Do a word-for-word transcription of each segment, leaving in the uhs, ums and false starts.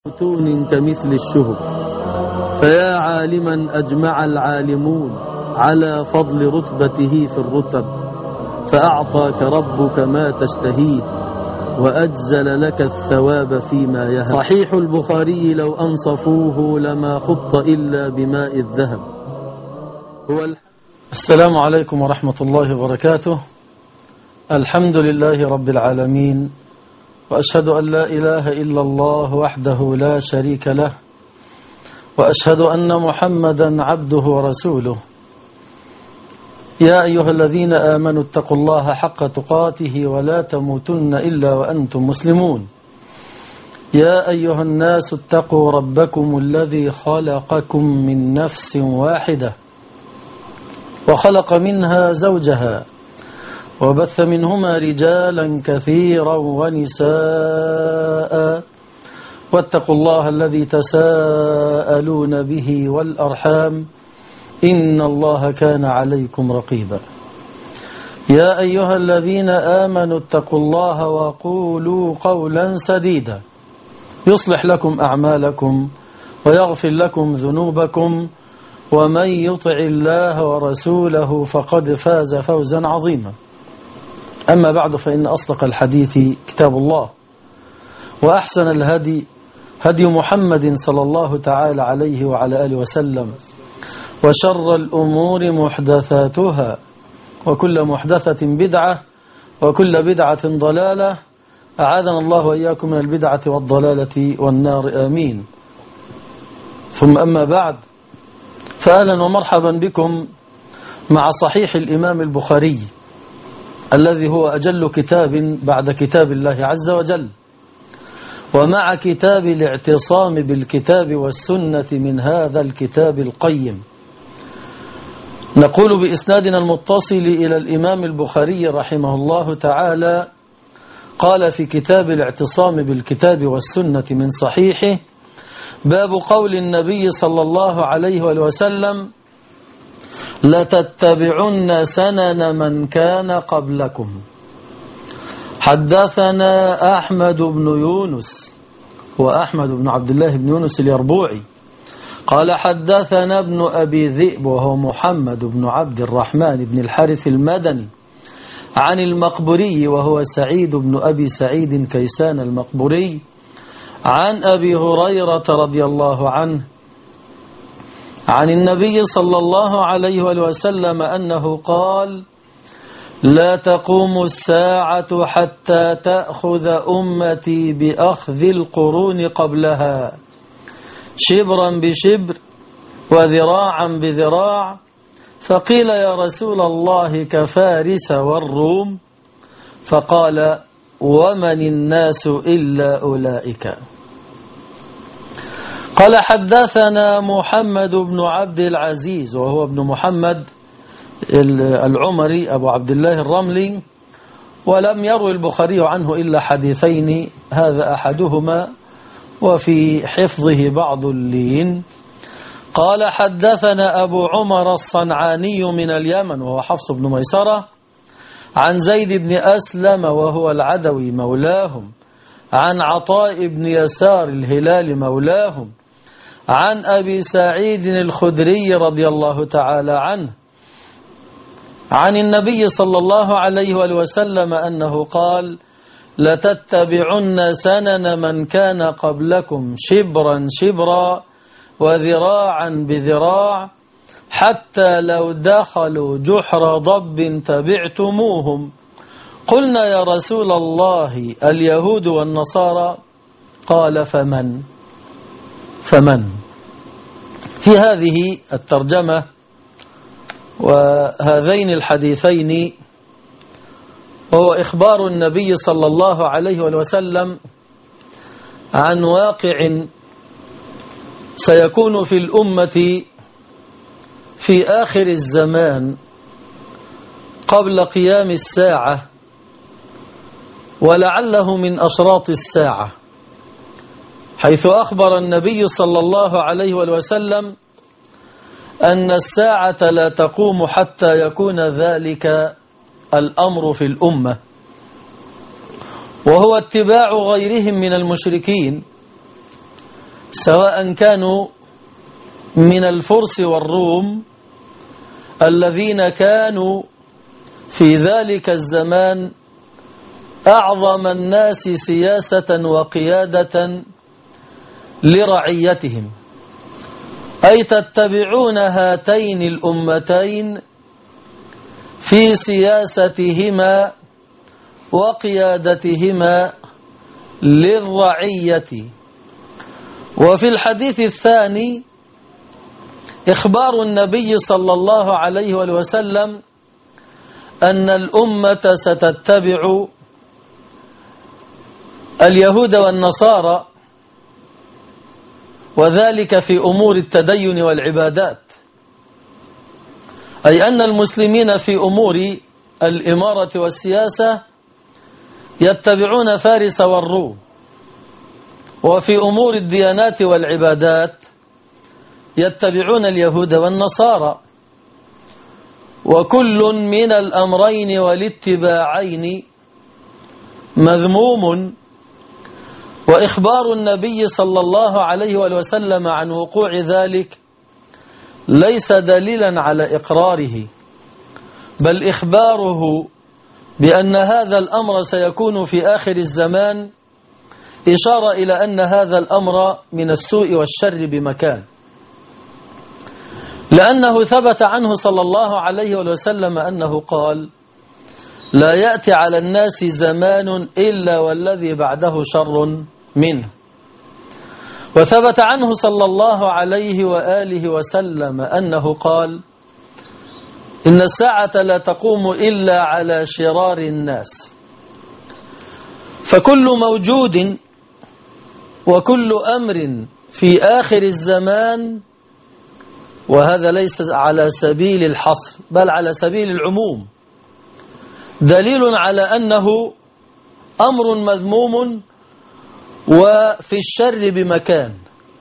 متون كمثل الشهب، فيا عالما أجمع العالمون على فضل رتبته في الرتب، فأعطاك ربك ما تشتهيه وأجزل لك الثواب فيما يهب. صحيح البخاري لو أنصفوه لما خط إلا بماء الذهب. هو ال... السلام عليكم ورحمة الله وبركاته. الحمد لله رب العالمين، وأشهد أن لا إله إلا الله وحده لا شريك له، وأشهد أن محمدا عبده ورسوله. يا أيها الذين آمنوا اتقوا الله حق تقاته ولا تموتن إلا وأنتم مسلمون. يا أيها الناس اتقوا ربكم الذي خلقكم من نفس واحدة وخلق منها زوجها وبث منهما رجالا كثيرا ونساء، واتقوا الله الذي تساءلون به والأرحام إن الله كان عليكم رقيبا. يا أيها الذين آمنوا اتقوا الله وقولوا قولا سديدا يصلح لكم أعمالكم ويغفر لكم ذنوبكم، ومن يطع الله ورسوله فقد فاز فوزا عظيما. أما بعد، فإن أصدق الحديث كتاب الله، وأحسن الهدي هدي محمد صلى الله تعالى عليه وعلى آله وسلم، وشر الأمور محدثاتها، وكل محدثة بدعة، وكل بدعة ضلالة. أعاذنا الله وإياكم من البدعة والضلالة والنار، آمين. ثم أما بعد، فأهلا ومرحبا بكم مع صحيح الإمام البخاري الذي هو أجل كتاب بعد كتاب الله عز وجل، ومع كتاب الاعتصام بالكتاب والسنة من هذا الكتاب القيم. نقول بإسنادنا المتصل إلى الإمام البخاري رحمه الله تعالى، قال في كتاب الاعتصام بالكتاب والسنة من صحيحه: باب قول النبي صلى الله عليه وسلم: لتتبعن سنن من كان قبلكم. حدثنا أحمد بن يونس، وأحمد بن عبد الله بن يونس اليربوعي، قال حدثنا ابن أبي ذئب وهو محمد بن عبد الرحمن بن الحارث المدني، عن المقبري وهو سعيد بن أبي سعيد كيسان المقبري، عن أبي هريرة رضي الله عنه عن النبي صلى الله عليه وسلم أنه قال: لا تقوم الساعة حتى تأخذ أمتي بأخذ القرون قبلها، شبرا بشبر وذراعا بذراع. فقيل: يا رسول الله كفارس والروم؟ فقال: ومن الناس إلا أولئك. قال حدثنا محمد بن عبد العزيز وهو ابن محمد العمري أبو عبد الله الرملي، ولم يروي البخاري عنه إلا حديثين، هذا أحدهما وفي حفظه بعض اللين. قال حدثنا أبو عمر الصنعاني من اليمن وهو حفص بن ميسرة، عن زيد بن أسلم وهو العدوي مولاهم، عن عطاء بن يسار الهلال مولاهم، عن أبي سعيد الخدري رضي الله تعالى عنه عن النبي صلى الله عليه وسلم أنه قال: لتتبعن سنن من كان قبلكم شبرا شبرا وذراعا بذراع، حتى لو دخلوا جحر ضب تبعتموهم. قلنا: يا رسول الله اليهود والنصارى؟ قال: فمن فمن في هذه الترجمة وهذين الحديثين هو إخبار النبي صلى الله عليه وسلم عن واقع سيكون في الأمة في آخر الزمان قبل قيام الساعة، ولعله من أشراط الساعة، حيث أخبر النبي صلى الله عليه وسلم أن الساعة لا تقوم حتى يكون ذلك الأمر في الأمة، وهو اتباع غيرهم من المشركين سواء كانوا من الفرس والروم الذين كانوا في ذلك الزمان أعظم الناس سياسة وقيادة لرعيتهم، أي تتبعون هاتين الأمتين في سياستهما وقيادتهما للرعية. وفي الحديث الثاني إخبار النبي صلى الله عليه وسلم أن الأمة ستتبع اليهود والنصارى، وذلك في أمور التدين والعبادات، أي أن المسلمين في أمور الإمارة والسياسة يتبعون فارس والروم، وفي أمور الديانات والعبادات يتبعون اليهود والنصارى. وكل من الأمرين والاتباعين مذموم، وإخبار النبي صلى الله عليه وسلم عن وقوع ذلك ليس دليلا على إقراره، بل إخباره بأن هذا الأمر سيكون في آخر الزمان إشارة إلى أن هذا الأمر من السوء والشر بمكان، لأنه ثبت عنه صلى الله عليه وسلم أنه قال: لا يأتي على الناس زمان إلا والذي بعده شر منه. وثبت عنه صلى الله عليه وآله وسلم أنه قال: إن الساعة لا تقوم إلا على شرار الناس. فكل موجود وكل أمر في آخر الزمان، وهذا ليس على سبيل الحصر بل على سبيل العموم، دليل على أنه أمر مذموم وفي الشر بمكان.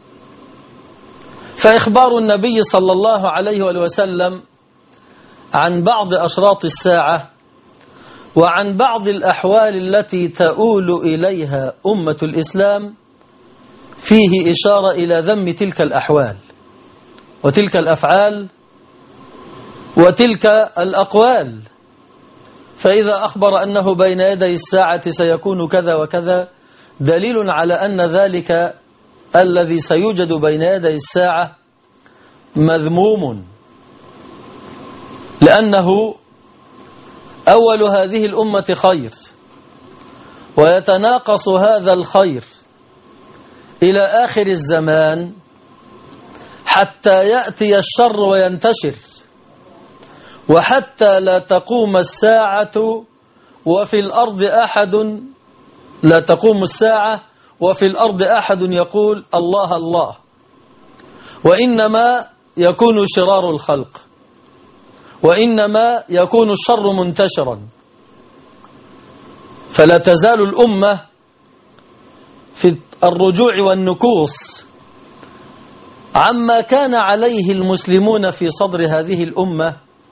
فإخبار النبي صلى الله عليه وسلم عن بعض أشراط الساعة وعن بعض الأحوال التي تؤول إليها أمة الإسلام فيه إشارة إلى ذم تلك الأحوال وتلك الأفعال وتلك الأقوال. فإذا أخبر أنه بين يدي الساعة سيكون كذا وكذا، دليل على أن ذلك الذي سيوجد بين يدي الساعة مذموم، لأنه أول هذه الأمة خير، ويتناقص هذا الخير إلى آخر الزمان حتى يأتي الشر وينتشر، وحتى لا تقوم الساعة وفي الأرض أحد لا تقوم الساعة وفي الأرض أحد يقول الله الله، وإنما يكون شرار الخلق، وإنما يكون الشر منتشرا. فلا تزال الأمة في الرجوع والنكوص عما كان عليه المسلمون في صدر هذه الأمة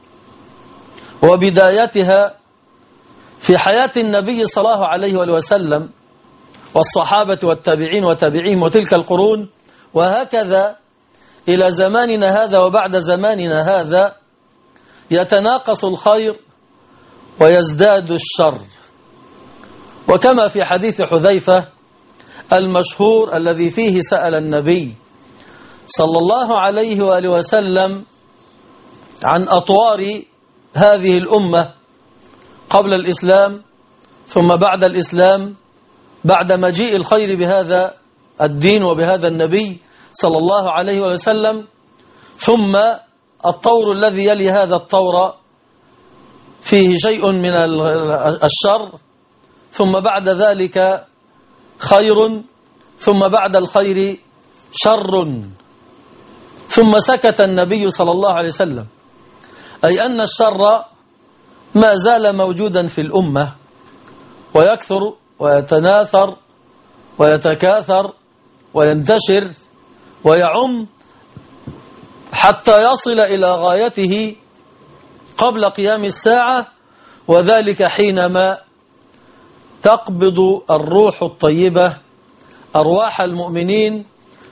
وبدايتها في حياة النبي صلى الله عليه وسلم والصحابة والتابعين وتابعيهم وتلك القرون، وهكذا إلى زماننا هذا وبعد زماننا هذا يتناقص الخير ويزداد الشر. وكما في حديث حذيفة المشهور الذي فيه سأل النبي صلى الله عليه وآله وسلم عن أطوار هذه الأمة قبل الإسلام ثم بعد الإسلام، بعد مجيء الخير بهذا الدين وبهذا النبي صلى الله عليه وسلم، ثم الطور الذي يلي هذا الطور فيه شيء من الشر، ثم بعد ذلك خير، ثم بعد الخير شر، ثم سكت النبي صلى الله عليه وسلم، أي أن الشر ما زال موجودا في الأمة ويكثر ويتناثر ويتكاثر وينتشر ويعم حتى يصل إلى غايته قبل قيام الساعة، وذلك حينما تقبض الروح الطيبة أرواح المؤمنين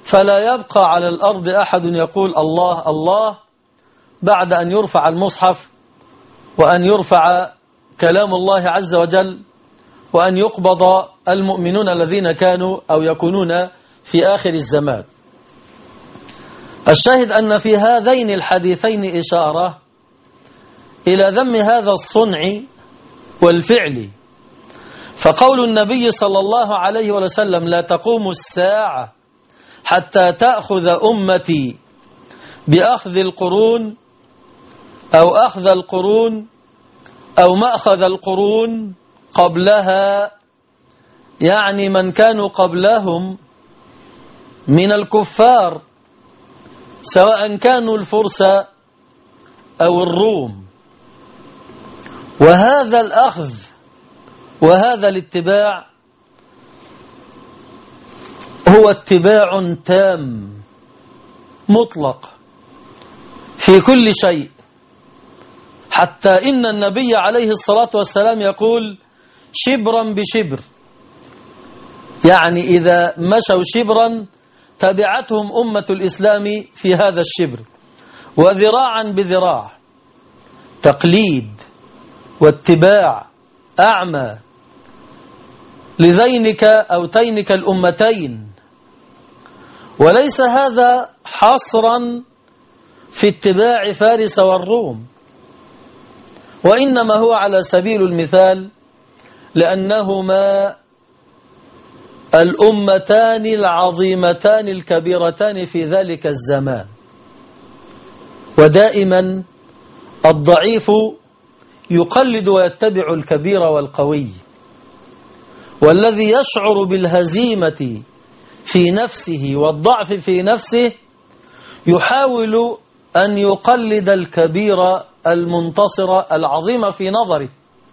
فلا يبقى على الأرض أحد يقول الله الله بعد أن يرفع المصحف وأن يرفع كلام الله عز وجل وأن يقبض المؤمنون الذين كانوا أو يكونون في آخر الزمان. الشاهد أن في هذين الحديثين إشارة إلى ذم هذا الصنع والفعل. فقول النبي صلى الله عليه وسلم لا تقوم الساعة حتى تأخذ أمتي بأخذ القرون أو أخذ القرون أو مأخذ القرون قبلها، يعني من كانوا قبلهم من الكفار سواء كانوا الفرس أو الروم. وهذا الأخذ وهذا الاتباع هو اتباع تام مطلق في كل شيء، حتى إن النبي عليه الصلاة والسلام يقول شبرا بشبر، يعني إذا مشوا شبرا تبعتهم أمة الإسلام في هذا الشبر، وذراعا بذراع، تقليد واتباع أعمى لذينك أو تينك الأمتين. وليس هذا حصرا في اتباع فارس والروم، وإنما هو على سبيل المثال لأنهما الأمتان العظيمتان الكبيرتان في ذلك الزمان. ودائما الضعيف يقلد ويتبع الكبير والقوي، والذي يشعر بالهزيمة في نفسه والضعف في نفسه يحاول أن يقلد الكبير المنتصر العظيم في نظره،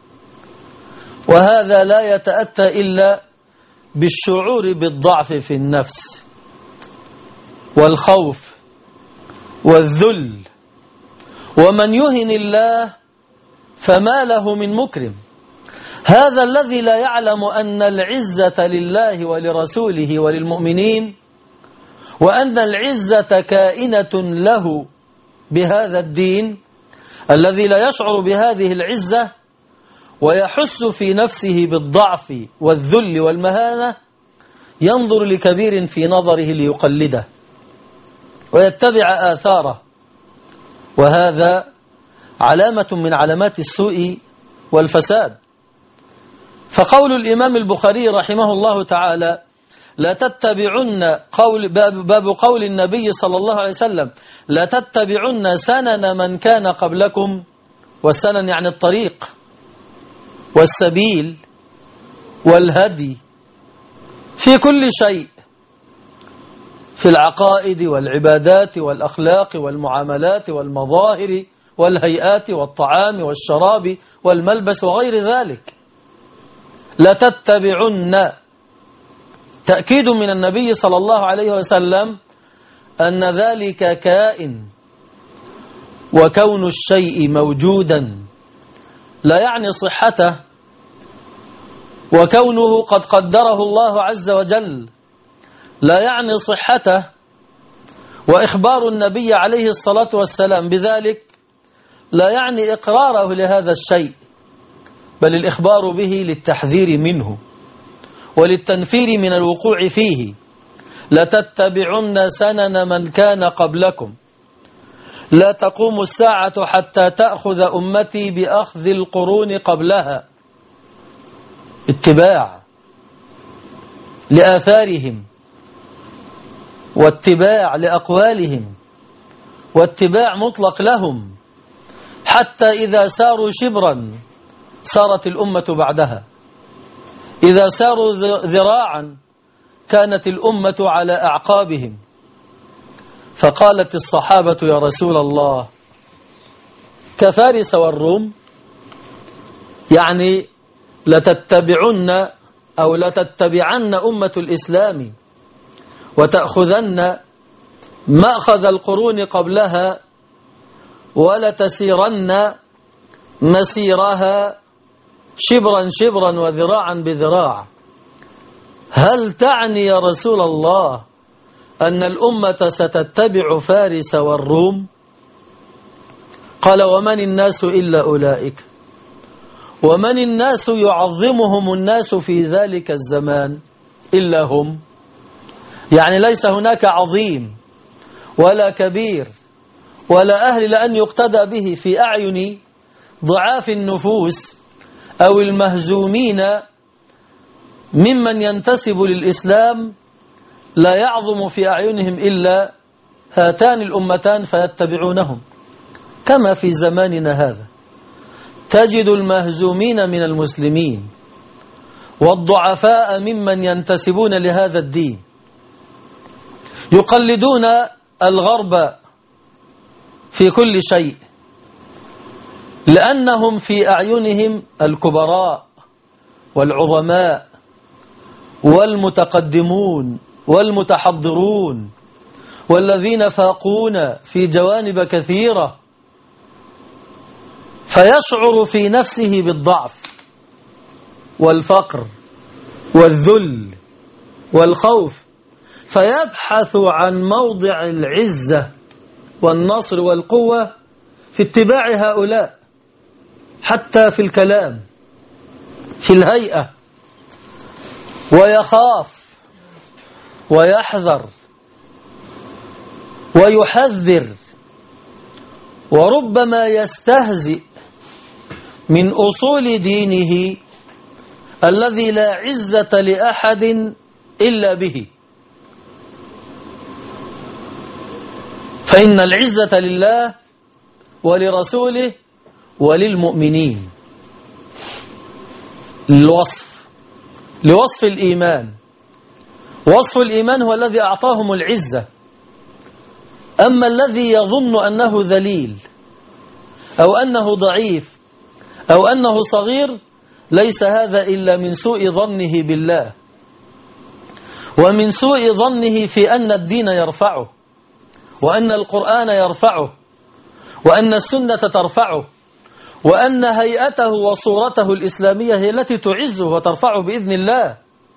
وهذا لا يتأتى إلا بالشعور بالضعف في النفس والخوف والذل. ومن يهن الله فما له من مكرم. هذا الذي لا يعلم أن العزة لله ولرسوله وللمؤمنين، وأن العزة كائنة له بهذا الدين، الذي لا يشعر بهذه العزة ويحس في نفسه بالضعف والذل والمهانة، ينظر لكبير في نظره ليقلده ويتبع آثاره، وهذا علامة من علامات السوء والفساد. فقول الإمام البخاري رحمه الله تعالى لا تتبعن قول باب, باب قول النبي صلى الله عليه وسلم لا تتبعن سنن من كان قبلكم، والسنن يعني الطريق والسبيل والهدي في كل شيء، في العقائد والعبادات والأخلاق والمعاملات والمظاهر والهيئات والطعام والشراب والملبس وغير ذلك. لا تتبعن تأكيد من النبي صلى الله عليه وسلم أن ذلك كائن، وكون الشيء موجودا لا يعني صحته، وكونه قد قدره الله عز وجل لا يعني صحته، وإخبار النبي عليه الصلاة والسلام بذلك لا يعني إقراره لهذا الشيء، بل الإخبار به للتحذير منه وللتنفير من الوقوع فيه. لتتبعن سنن من كان قبلكم لا تقوم الساعة حتى تأخذ أمتي بأخذ القرون قبلها، اتباع لآثارهم واتباع لأقوالهم واتباع مطلق لهم، حتى إذا ساروا شبرا سارت الأمة بعدها، إذا ساروا ذراعا كانت الأمة على أعقابهم. فقالت الصحابة يا رسول الله كفارس والروم، يعني لتتبعن أو لتتبعن أمة الإسلام وتأخذن مأخذ القرون قبلها ولتسيرن مسيرها شبرا شبرا وذراعا بذراع. هل تعني يا رسول الله أن الأمة ستتبع فارس والروم؟ قال ومن الناس إلا أولئك. ومن الناس يعظمهم الناس في ذلك الزمان إلا هم. يعني ليس هناك عظيم ولا كبير ولا أهل لأن يقتدى به في أعين ضعاف النفوس أو المهزومين ممن ينتسب للإسلام، لا يعظم في أعينهم إلا هاتان الأمتان فيتبعونهم. كما في زماننا هذا تجد المهزومين من المسلمين والضعفاء ممن ينتسبون لهذا الدين يقلدون الغرب في كل شيء، لأنهم في أعينهم الكبراء والعظماء والمتقدمون والمتحضرون والذين فاقون في جوانب كثيرة، فيشعر في نفسه بالضعف والفقر والذل والخوف، فيبحث عن موضع العزة والنصر والقوة في اتباع هؤلاء، حتى في الكلام في الهيئة، ويخاف ويحذر ويحذر، وربما يستهزئ من أصول دينه الذي لا عزة لأحد إلا به. فإن العزة لله ولرسوله وللمؤمنين. الوصف لوصف الإيمان، وصف الإيمان هو الذي أعطاهم العزة. أما الذي يظن أنه ذليل أو أنه ضعيف أو أنه صغير، ليس هذا إلا من سوء ظنه بالله، ومن سوء ظنه في أن الدين يرفعه، وأن القرآن يرفعه، وأن السنة ترفعه، وأن هيئته وصورته الإسلامية هي التي تعزه وترفعه بإذن الله.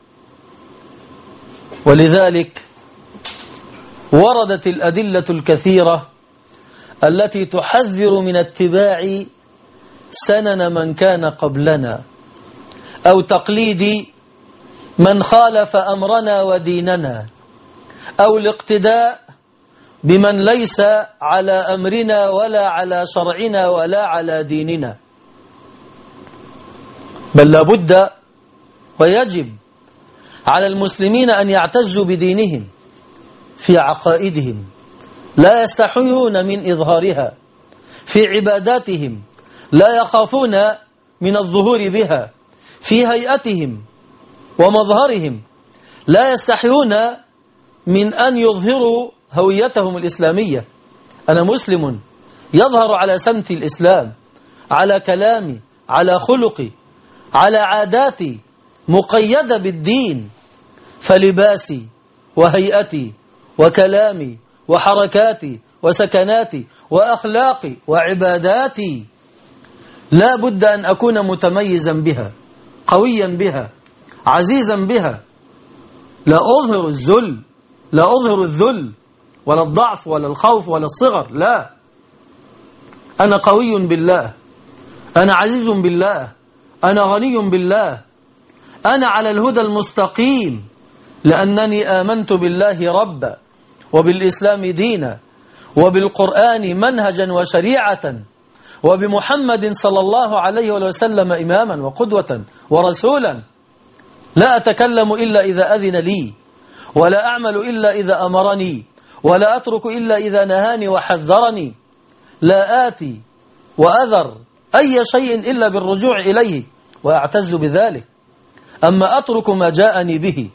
ولذلك وردت الأدلة الكثيرة التي تحذر من اتباع سنن من كان قبلنا أو تقليد من خالف أمرنا وديننا، أو الاقتداء بمن ليس على أمرنا ولا على شرعنا ولا على ديننا. بل لابد ويجب على المسلمين أن يعتزوا بدينهم في عقائدهم، لا يستحيون من إظهارها، في عباداتهم لا يخافون من الظهور بها، في هيئتهم ومظهرهم لا يستحيون من أن يظهروا هويتهم الإسلامية. أنا مسلم، يظهر على سمت الإسلام، على كلامي، على خلقي، على عاداتي، مقيدة بالدين، فلباسي وهيئتي وكلامي وحركاتي وسكناتي وأخلاقي وعباداتي لا بد أن أكون متميزا بها، قويا بها، عزيزا بها. لا أظهر الذل، لا أظهر الذل ولا الضعف ولا الخوف ولا الصغر، لا، أنا قوي بالله، أنا عزيز بالله، أنا غني بالله، أنا على الهدى المستقيم، لأنني آمنت بالله ربا، وبالإسلام دينا، وبالقرآن منهجا وشريعة، وبمحمد صلى الله عليه وسلم إماما وقدوة ورسولا. لا أتكلم إلا إذا أذن لي، ولا أعمل إلا إذا أمرني، ولا أترك إلا إذا نهاني وحذرني. لا آتي وأذر أي شيء إلا بالرجوع إليه وأعتز بذلك. أما أترك ما جاءني به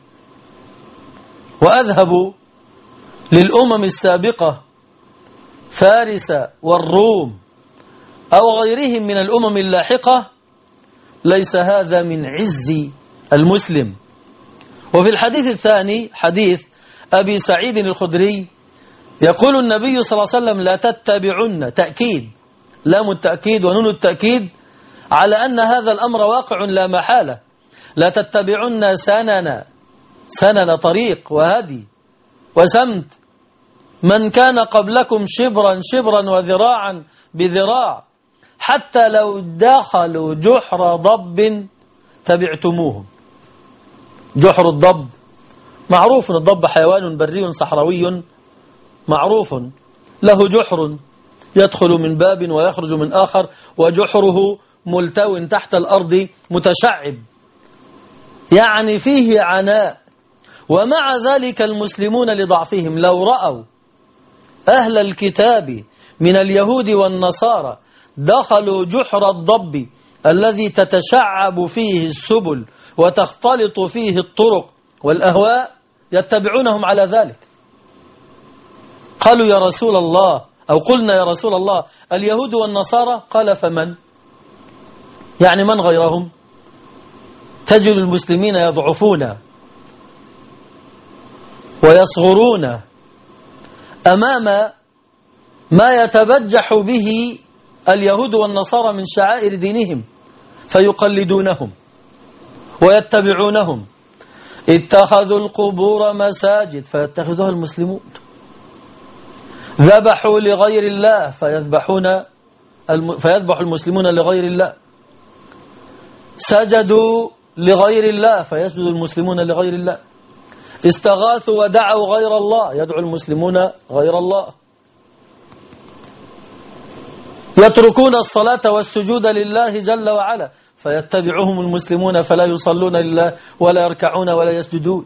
وأذهب للأمم السابقة فارس والروم أو غيرهم من الأمم اللاحقة، ليس هذا من عز المسلم. وفي الحديث الثاني حديث أبي سعيد الخدري يقول النبي صلى الله عليه وسلم: لا تتبعن، تأكيد، لام التأكيد ونون التأكيد على أن هذا الأمر واقع لا محالة. لا تتبعن سنن، سنن طريق وهدي وسمت من كان قبلكم شبرا شبرا وذراعا بذراع حتى لو دخلوا جحر ضب تبعتموهم. جحر الضب معروف، الضب حيوان بري صحراوي معروف، له جحر يدخل من باب ويخرج من آخر، وجحره ملتو تحت الأرض متشعب، يعني فيه عناء. ومع ذلك المسلمون لضعفهم لو رأوا أهل الكتاب من اليهود والنصارى دخلوا جحر الضب الذي تتشعب فيه السبل وتختلط فيه الطرق والأهواء يتبعونهم على ذلك. قالوا يا رسول الله، أو قلنا يا رسول الله اليهود والنصارى، قال فمن؟ يعني من غيرهم؟ تجد المسلمين يضعفون ويصغرون أمام ما يتبجح به اليهود والنصارى من شعائر دينهم، فيقلدونهم ويتبعونهم. اتخذوا القبور مساجد فيتخذها المسلمون، ذبحوا لغير الله فيذبحون الم... فيذبح المسلمون لغير الله، سجدوا لغير الله فيسجد المسلمون لغير الله، استغاثوا ودعوا غير الله يدعو المسلمون غير الله، يتركون الصلاة والسجود لله جل وعلا فيتبعهم المسلمون فلا يصلون لله ولا يركعون ولا يسجدون.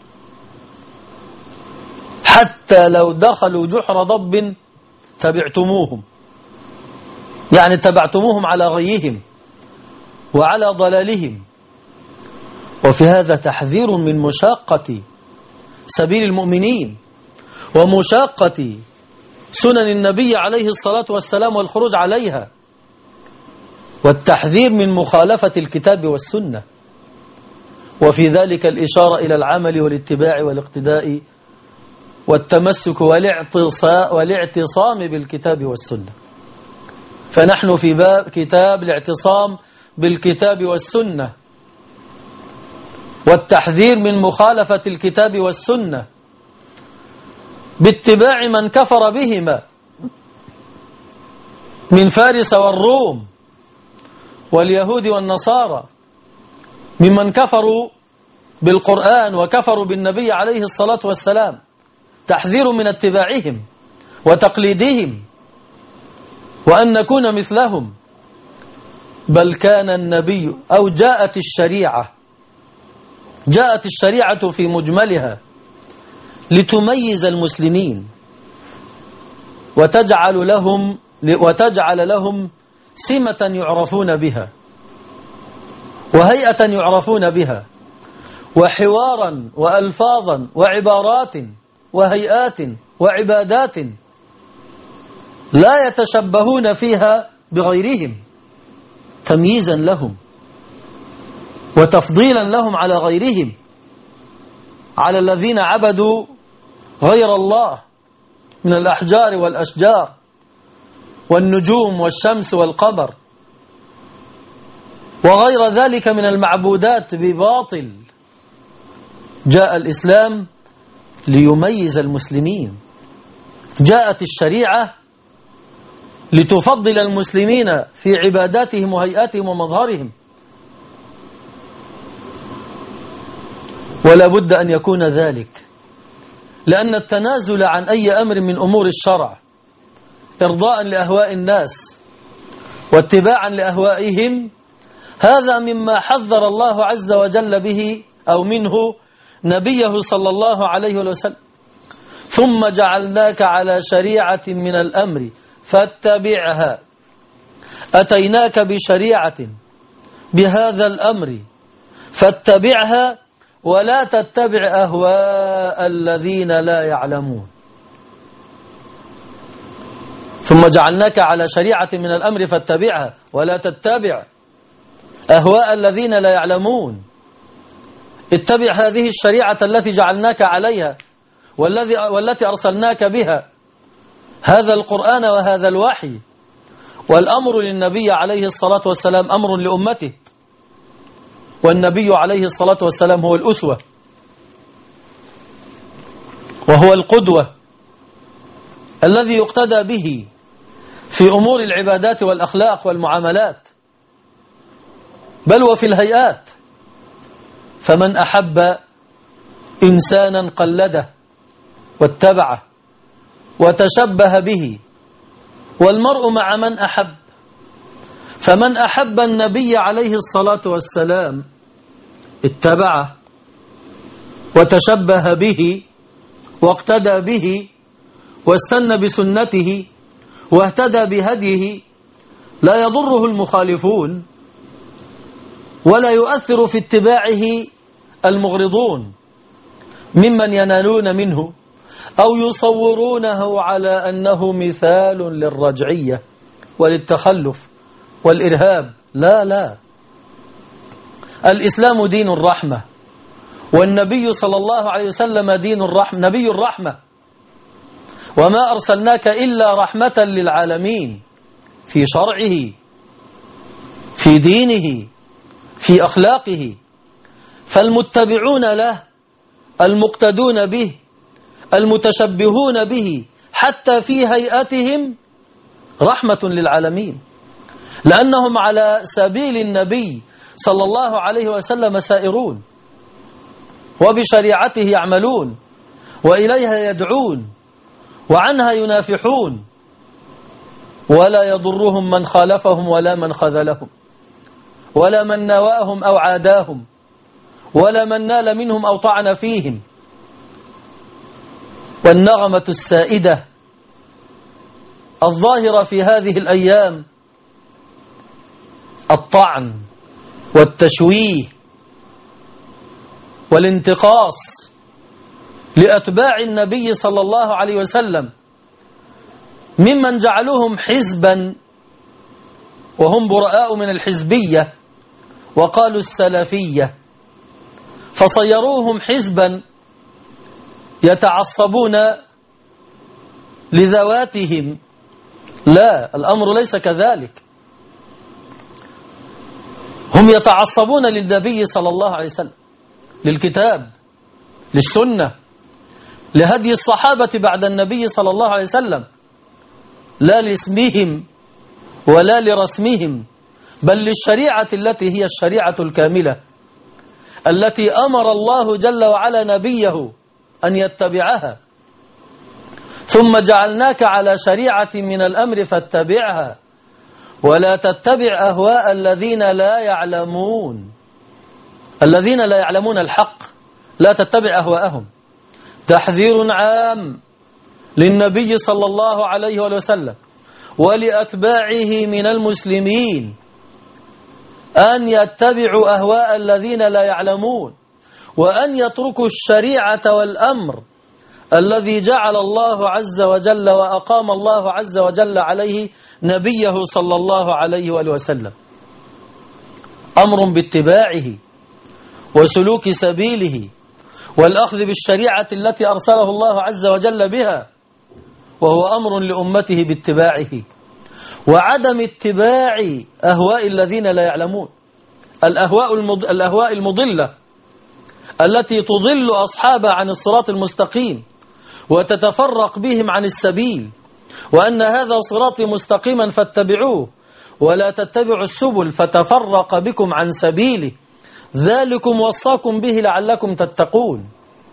حتى لو دخلوا جحر ضب تبعتموهم، يعني تبعتموهم على غيهم وعلى ضلالهم. وفي هذا تحذير من مشاقة سبيل المؤمنين ومشاقة سنن النبي عليه الصلاة والسلام والخروج عليها، والتحذير من مخالفة الكتاب والسنة، وفي ذلك الإشارة إلى العمل والاتباع والاقتداء والتمسك والاعتصام بالكتاب والسنة. فنحن في باب كتاب الاعتصام بالكتاب والسنة والتحذير من مخالفة الكتاب والسنة باتباع من كفر بهما من فارس والروم واليهود والنصارى، ممن كفروا بالقرآن وكفروا بالنبي عليه الصلاة والسلام. تحذير من اتباعهم وتقليدهم وأن نكون مثلهم. بل كان النبي أو جاءت الشريعة جاءت الشريعة في مجملها لتميز المسلمين وتجعل لهم وتجعل لهم سمة يعرفون بها وهيئة يعرفون بها وحوارا وألفاظا وعبارات وهيئات وعبادات لا يتشبهون فيها بغيرهم، تمييزا لهم وتفضيلا لهم على غيرهم، على الذين عبدوا غير الله من الأحجار والأشجار والنجوم والشمس والقمر وغير ذلك من المعبودات بباطل. جاء الإسلام ليميز المسلمين، جاءت الشريعة لتفضل المسلمين في عباداتهم وهيئاتهم ومظهرهم. ولا بد أن يكون ذلك، لأن التنازل عن أي أمر من أمور الشرع إرضاء لأهواء الناس واتباعا لأهوائهم هذا مما حذر الله عز وجل به أو منه نبيه صلى الله عليه وسلم. ثم جعلناك على شريعة من الأمر فاتبعها، أتيناك بشريعة بهذا الأمر فاتبعها ولا تتبع أهواء الذين لا يعلمون. ثم جعلناك على شريعة من الأمر فاتبعها ولا تتبع أهواء الذين لا يعلمون. اتبع هذه الشريعة التي جعلناك عليها والذي والتي أرسلناك بها، هذا القرآن وهذا الوحي. والأمر للنبي عليه الصلاة والسلام أمر لأمته، والنبي عليه الصلاة والسلام هو الأسوة. وهو القدوة الذي يقتدى به في أمور العبادات والأخلاق والمعاملات، بل وفي الهيئات. فمن أحب إنسانا قلده واتبعه وتشبه به، والمرء مع من أحب. فمن أحب النبي عليه الصلاة والسلام اتبعه وتشبه به واقتدى به واستنى بسنته واهتدى بهديه، لا يضره المخالفون ولا يؤثر في اتباعه المغرضون ممن ينالون منه أو يصورونه على أنه مثال للرجعية وللتخلف والإرهاب. لا لا، الإسلام دين الرحمة، والنبي صلى الله عليه وسلم دين الرحمة، نبي الرحمة، وما أرسلناك إلا رحمة للعالمين في شرعه، في دينه، في أخلاقه. فالمتبعون له، المقتدون به، المتشبهون به، حتى في هيئتهم رحمة للعالمين، لأنهم على سبيل النبي صلى الله عليه وسلم سائرون، وبشريعته يعملون، وإليها يدعون، وعنها ينافحون، ولا يضرهم من خالفهم ولا من خذلهم ولا من ناواهم أو عاداهم ولا من نال منهم أو طعن فيهم. والنغمة السائدة الظاهرة في هذه الأيام الطعن والتشويه والانتقاص لأتباع النبي صلى الله عليه وسلم، ممن جعلوهم حزبا وهم براء من الحزبية، وقالوا السلفية، فصيروهم حزبا يتعصبون لذواتهم. لا، الأمر ليس كذلك. هم يتعصبون للنبي صلى الله عليه وسلم، للكتاب، للسنة، لهدي الصحابة بعد النبي صلى الله عليه وسلم، لا لاسمهم ولا لرسمهم، بل للشريعة التي هي الشريعة الكاملة التي أمر الله جل وعلا نبيه أن يتبعها. ثم جعلناك على شريعة من الأمر فاتبعها ولا تتبع أهواء الذين لا يعلمون، الذين لا يعلمون الحق، لا تتبع أهواءهم. تحذير عام للنبي صلى الله عليه وسلم ولأتباعه من المسلمين أن يتبعوا أهواء الذين لا يعلمون، وأن يتركوا الشريعة والأمر الذي جعل الله عز وجل وأقام الله عز وجل عليه نبيه صلى الله عليه وآله وسلم. أمر باتباعه وسلوك سبيله والأخذ بالشريعة التي أرسله الله عز وجل بها، وهو أمر لأمته باتباعه، وعدم اتباع أهواء الذين لا يعلمون، الأهواء, المض... الأهواء المضلة التي تضل أصحابها عن الصراط المستقيم وتتفرق بهم عن السبيل، وأن هذا صراطي مستقيما فاتبعوه ولا تتبعوا السبل فتفرق بكم عن سبيله، ذلكم وصاكم به لعلكم تتقون.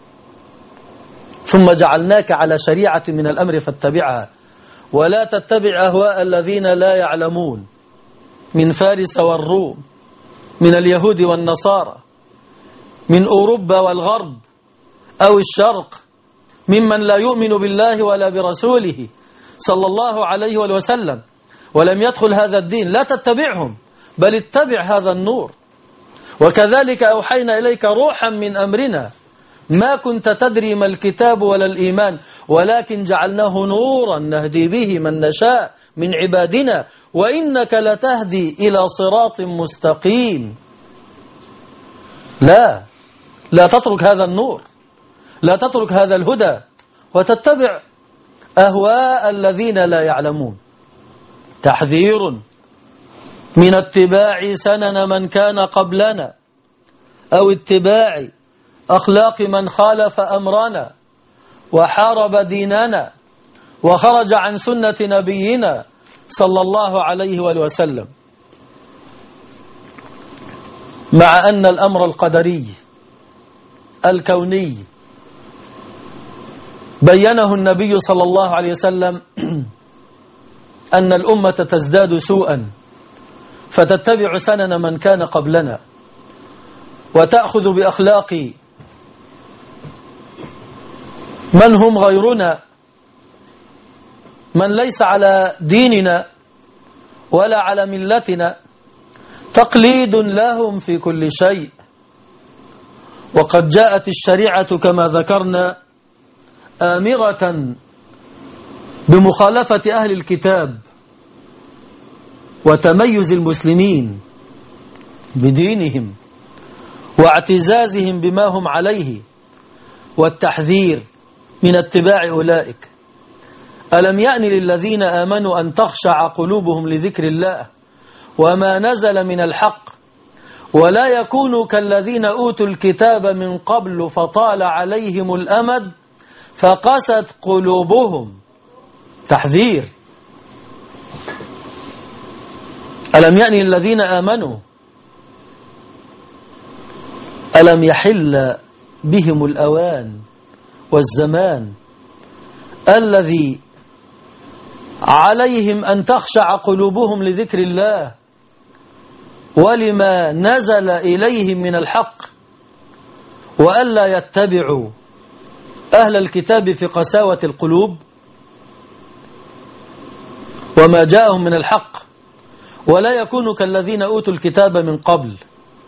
ثم جعلناك على شريعة من الأمر فاتبعها ولا تتبع أهواء الذين لا يعلمون من فارس والروم، من اليهود والنصارى، من أوروبا والغرب أو الشرق، ممن لا يؤمن بالله ولا برسوله صلى الله عليه وسلم ولم يدخل هذا الدين. لا تتبعهم، بل اتبع هذا النور. وكذلك أوحينا إليك روحا من أمرنا ما كنت تدري ما الكتاب ولا الإيمان ولكن جعلناه نورا نهدي به من نشاء من عبادنا وإنك لتهدي إلى صراط مستقيم. لا لا تترك هذا النور، لا تترك هذا الهدى وتتبع أهواء الذين لا يعلمون. تحذير من اتباع سنن من كان قبلنا أو اتباع أخلاق من خالف أمرنا، وحارب ديننا وخرج عن سنة نبينا صلى الله عليه وآله وسلم، مع أن الأمر القدري الكوني بينه النبي صلى الله عليه وسلم أن الأمة تزداد سوءا فتتبع سنن من كان قبلنا وتأخذ بأخلاق من هم غيرنا، من ليس على ديننا ولا على ملتنا، تقليد لهم في كل شيء. وقد جاءت الشريعة كما ذكرنا آمرة بمخالفة أهل الكتاب وتميز المسلمين بدينهم واعتزازهم بما هم عليه والتحذير من اتباع أولئك. ألم يأن للذين آمنوا أن تخشع قلوبهم لذكر الله وما نزل من الحق ولا يكونوا كالذين أوتوا الكتاب من قبل فطال عليهم الأمد فقست قلوبهم. تحذير. ألم يأن للذين آمنوا ألم يحل بهم الأوان والزمان الذي عليهم أن تخشع قلوبهم لذكر الله ولما نزل إليهم من الحق، وألا يتبعوا أهل الكتاب في قساوة القلوب وما جاءهم من الحق، ولا يكونوا كالذين أوتوا الكتاب من قبل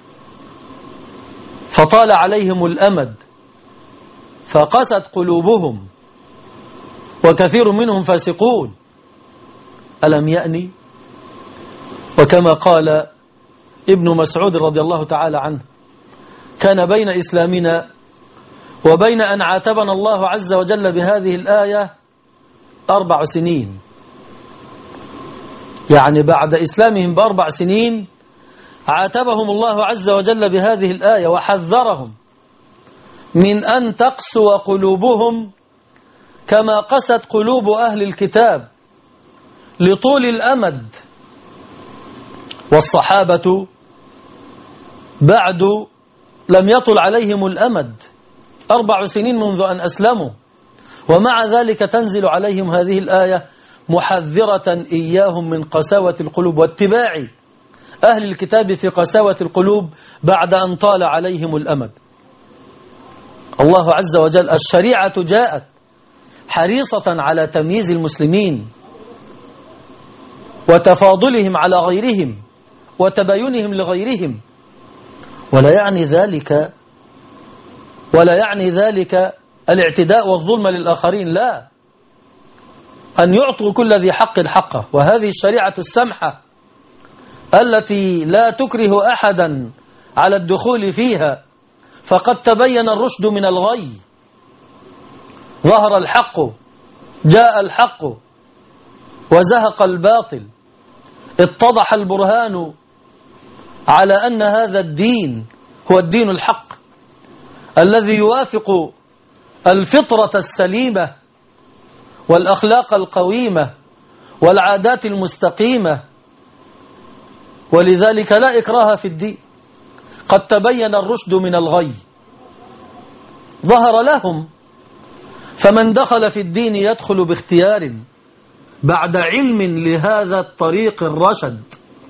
فطال عليهم الأمد فقست قلوبهم وكثير منهم فاسقون. ألم يأني؟ وكما قال ابن مسعود رضي الله تعالى عنه: كان بين إسلامنا وبين أن عاتبنا الله عز وجل بهذه الآية أربع سنين، يعني بعد إسلامهم بأربع سنين عاتبهم الله عز وجل بهذه الآية وحذرهم من أن تقسو قلوبهم كما قست قلوب أهل الكتاب لطول الأمد. والصحابة بعد لم يطل عليهم الأمد، أربع سنين منذ أن أسلموا، ومع ذلك تنزل عليهم هذه الآية محذرة إياهم من قساوة القلوب واتباع أهل الكتاب في قساوة القلوب بعد أن طال عليهم الأمد. الله عز وجل الشريعة جاءت حريصة على تمييز المسلمين وتفاضلهم على غيرهم وتباينهم لغيرهم، ولا يعني ذلك ولا يعني ذلك الاعتداء والظلم للآخرين، لا، أن يعطوا كل ذي حق حقه. وهذه الشريعة السمحة التي لا تكره أحدا على الدخول فيها، فقد تبين الرشد من الغي، ظهر الحق، جاء الحق وزهق الباطل، اتضح البرهان على أن هذا الدين هو الدين الحق الذي يوافق الفطرة السليمة والأخلاق القويمة والعادات المستقيمة. ولذلك لا إكراه في الدين، قد تبين الرشد من الغي، ظهر لهم، فمن دخل في الدين يدخل باختيار بعد علم لهذا الطريق الرشد.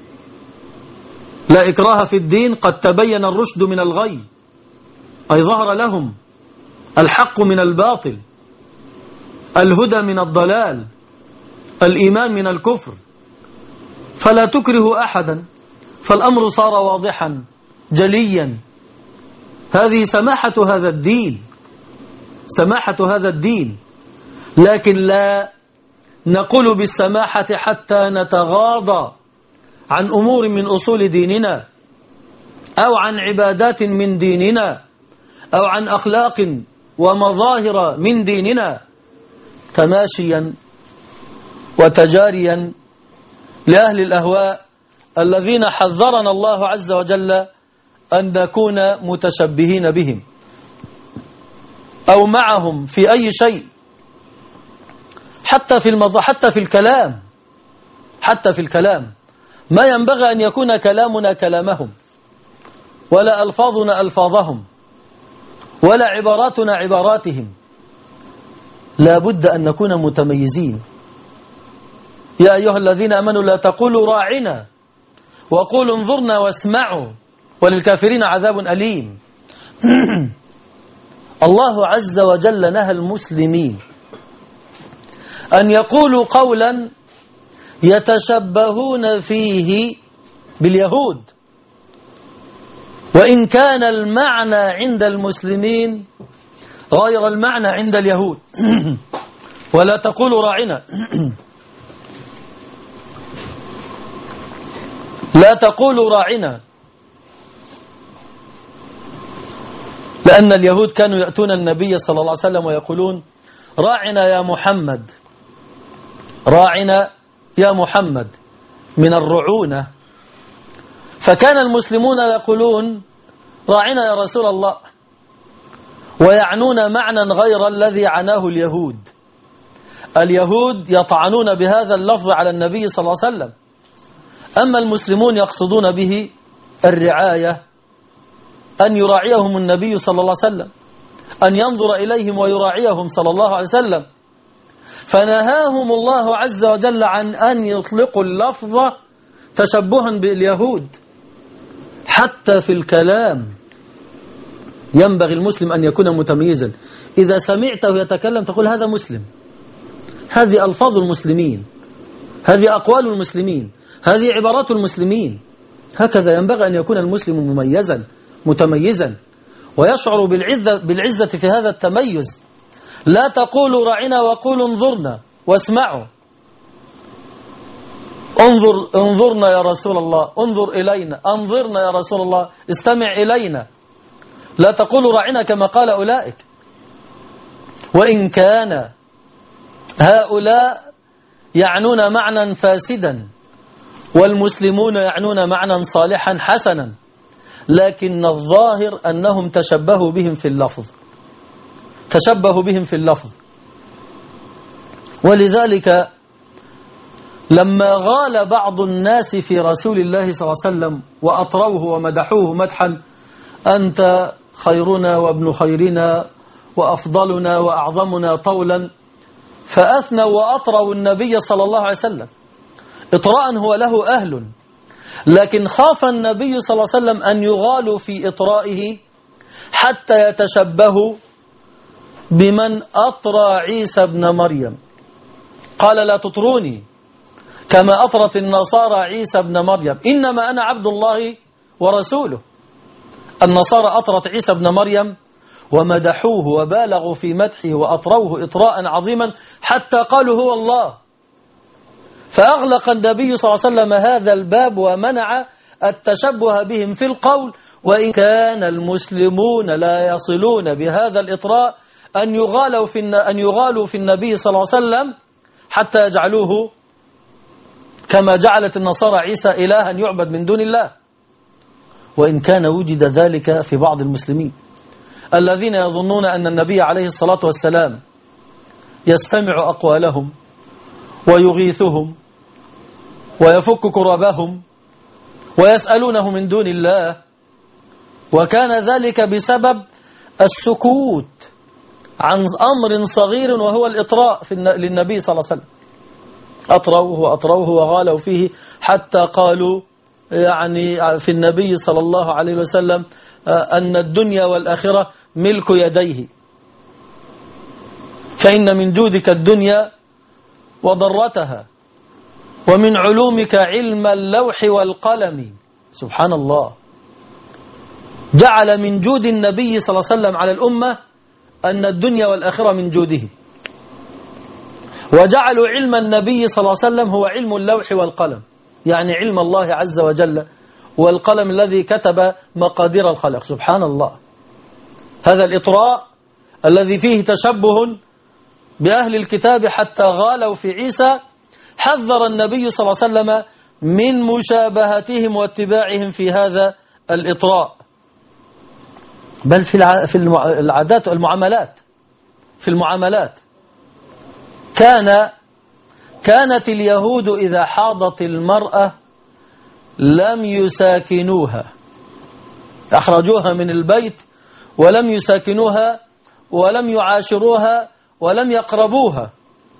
لا إكراه في الدين، قد تبين الرشد من الغي، أي ظهر لهم الحق من الباطل، الهدى من الضلال، الإيمان من الكفر، فلا تكره أحدا، فالأمر صار واضحا جليا. هذه سماحة هذا الدين، سماحة هذا الدين، لكن لا نقول بالسماحة حتى نتغاضى عن أمور من أصول ديننا أو عن عبادات من ديننا أو عن أخلاق ومظاهر من ديننا، تماشيا وتجاريا لأهل الأهواء الذين حذرنا الله عز وجل أن نكون متشبهين بهم أو معهم في أي شيء حتى في المض... حتى في الكلام حتى في الكلام ما ينبغي أن يكون كلامنا كلامهم، ولا ألفاظنا ألفاظهم، ولا عباراتنا عباراتهم. لا بد أن نكون متميزين. يا أيها الذين آمنوا لا تقولوا راعنا وقولوا انظرنا واسمعوا وللكافرين عذاب أليم. الله عز وجل نهى المسلمين أن يقولوا قولا يتشبهون فيه باليهود، وإن كان المعنى عند المسلمين غير المعنى عند اليهود. ولا تقولوا راعنا لا تقولوا راعنا، لأن اليهود كانوا يأتون النبي صلى الله عليه وسلم ويقولون راعنا يا محمد، راعنا يا محمد، من الرعونة. فكان المسلمون يقولون راعنا يا رسول الله، ويعنون معنى غير الذي عناه اليهود. اليهود يطعنون بهذا اللفظ على النبي صلى الله عليه وسلم، أما المسلمون يقصدون به الرعاية، أن يراعيهم النبي صلى الله عليه وسلم، أن ينظر إليهم ويراعيهم صلى الله عليه وسلم. فنهاهم الله عز وجل عن أن يطلقوا اللفظ تشبها باليهود. حتى في الكلام ينبغي المسلم أن يكون متميزا. إذا سمعته يتكلم تقول هذا مسلم، هذه ألفاظ المسلمين، هذه أقوال المسلمين، هذه عبارات المسلمين. هكذا ينبغي أن يكون المسلم مميزا متميزا، ويشعر بالعزة, بالعزة في هذا التميز. لا تقولوا راعنا وقولوا انظرنا واسمعوا. انظر انظرنا يا رسول الله، انظر إلينا، انظرنا يا رسول الله، استمع إلينا. لا تقولوا راعنا كما قال أولئك. وإن كان هؤلاء يعنون معنى فاسدا والمسلمون يعنون معنى صالحا حسنا، لكن الظاهر أنهم تشبهوا بهم في اللفظ تشبهوا بهم في اللفظ. ولذلك لما غال بعض الناس في رسول الله صلى الله عليه وسلم وأطروه ومدحوه مدحا، أنت خيرنا وابن خيرنا وأفضلنا وأعظمنا طولا، فأثنوا وأطروا النبي صلى الله عليه وسلم إطراء هو له أهل، لكن خاف النبي صلى الله عليه وسلم أن يغالوا في إطرائه حتى يتشبهوا بمن أطرى عيسى ابن مريم. قال لا تطروني كما أطرت النصارى عيسى ابن مريم، إنما أنا عبد الله ورسوله. النصارى أطرت عيسى ابن مريم ومدحوه وبالغوا في مدحه وأطروه إطراء عظيما حتى قالوا هو الله. فأغلق النبي صلى الله عليه وسلم هذا الباب ومنع التشبه بهم في القول. وإن كان المسلمون لا يصلون بهذا الإطراء أن يغالوا في أن يغالوا في النبي صلى الله عليه وسلم حتى يجعلوه كما جعلت النصارى عيسى إلها يعبد من دون الله. وإن كان وجد ذلك في بعض المسلمين الذين يظنون أن النبي عليه الصلاة والسلام يستمع أقوالهم ويغيثهم ويفك كربهم ويسألونه من دون الله، وكان ذلك بسبب السكوت عن أمر صغير وهو الإطراء في للنبي صلى الله عليه وسلم. أطروه وأطروه وغالوا فيه حتى قالوا يعني في النبي صلى الله عليه وسلم أن الدنيا والآخرة ملك يديه، فإن من جودك الدنيا وضرتها، ومن علومك علم اللوح والقلم. سبحان الله، جعل من جود النبي صلى الله عليه وسلم على الأمة أن الدنيا والآخرة من جوده، وجعلوا علم النبي صلى الله عليه وسلم هو علم اللوح والقلم، يعني علم الله عز وجل والقلم الذي كتب مقادير الخلق. سبحان الله، هذا الإطراء الذي فيه تشبه بأهل الكتاب حتى غالوا في عيسى حذر النبي صلى الله عليه وسلم من مشابهتهم واتباعهم في هذا الإطراء، بل في العادات والمعاملات. في المعاملات كان كانت اليهود إذا حاضت المرأة لم يساكنوها، أخرجوها من البيت ولم يساكنوها ولم يعاشروها ولم يقربوها.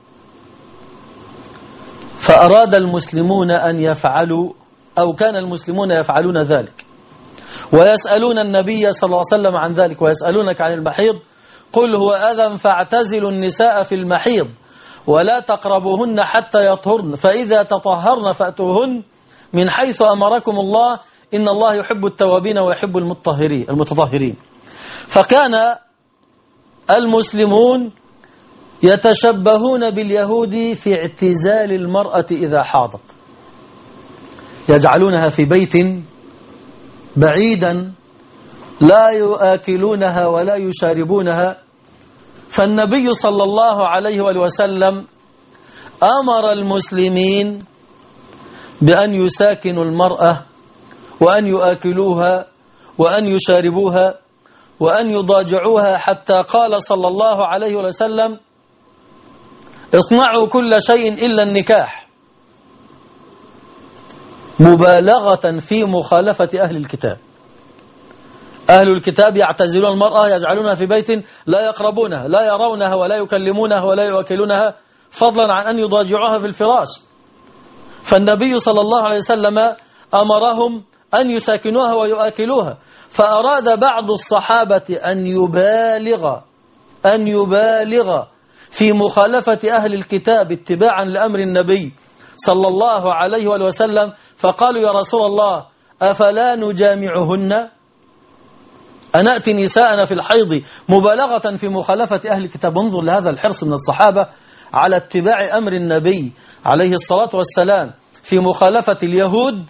فأراد المسلمون أن يفعلوا، أو كان المسلمون يفعلون ذلك، ويسألون النبي صلى الله عليه وسلم عن ذلك، ويسألونك عن المحيض قل هو أذى فاعتزلوا النساء في المحيض ولا تقربوهن حتى يطهرن فإذا تطهرن فأتوهن من حيث أمركم الله إن الله يحب التوابين ويحب المتطهرين. فكان المسلمون يتشبهون باليهود في اعتزال المرأة إذا حاضت، يجعلونها في بيت بعيدا لا يؤكلونها ولا يشاربونها. فالنبي صلى الله عليه وسلم أمر المسلمين بأن يساكنوا المرأة وأن يؤكلوها وأن يشاربوها وأن يضاجعوها، حتى قال صلى الله عليه وسلم اصنعوا كل شيء إلا النكاح، مبالغة في مخالفة أهل الكتاب. أهل الكتاب يعتزلون المرأة، يجعلونها في بيت لا يقربونها، لا يرونها ولا يكلمونها ولا يؤكلونها، فضلا عن أن يضاجعوها في الفراش. فالنبي صلى الله عليه وسلم أمرهم أن يساكنوها ويؤكلوها. فأراد بعض الصحابة أن يبالغ أن يبالغ في مخالفة أهل الكتاب اتباعا لأمر النبي صلى الله عليه وسلم، فقالوا يا رسول الله أفلا نجامعهن، أنأتي نساءنا في الحيض مبالغة في مخالفة أهل الكتاب. انظر لهذا الحرص من الصحابة على اتباع أمر النبي عليه الصلاة والسلام في مخالفة اليهود.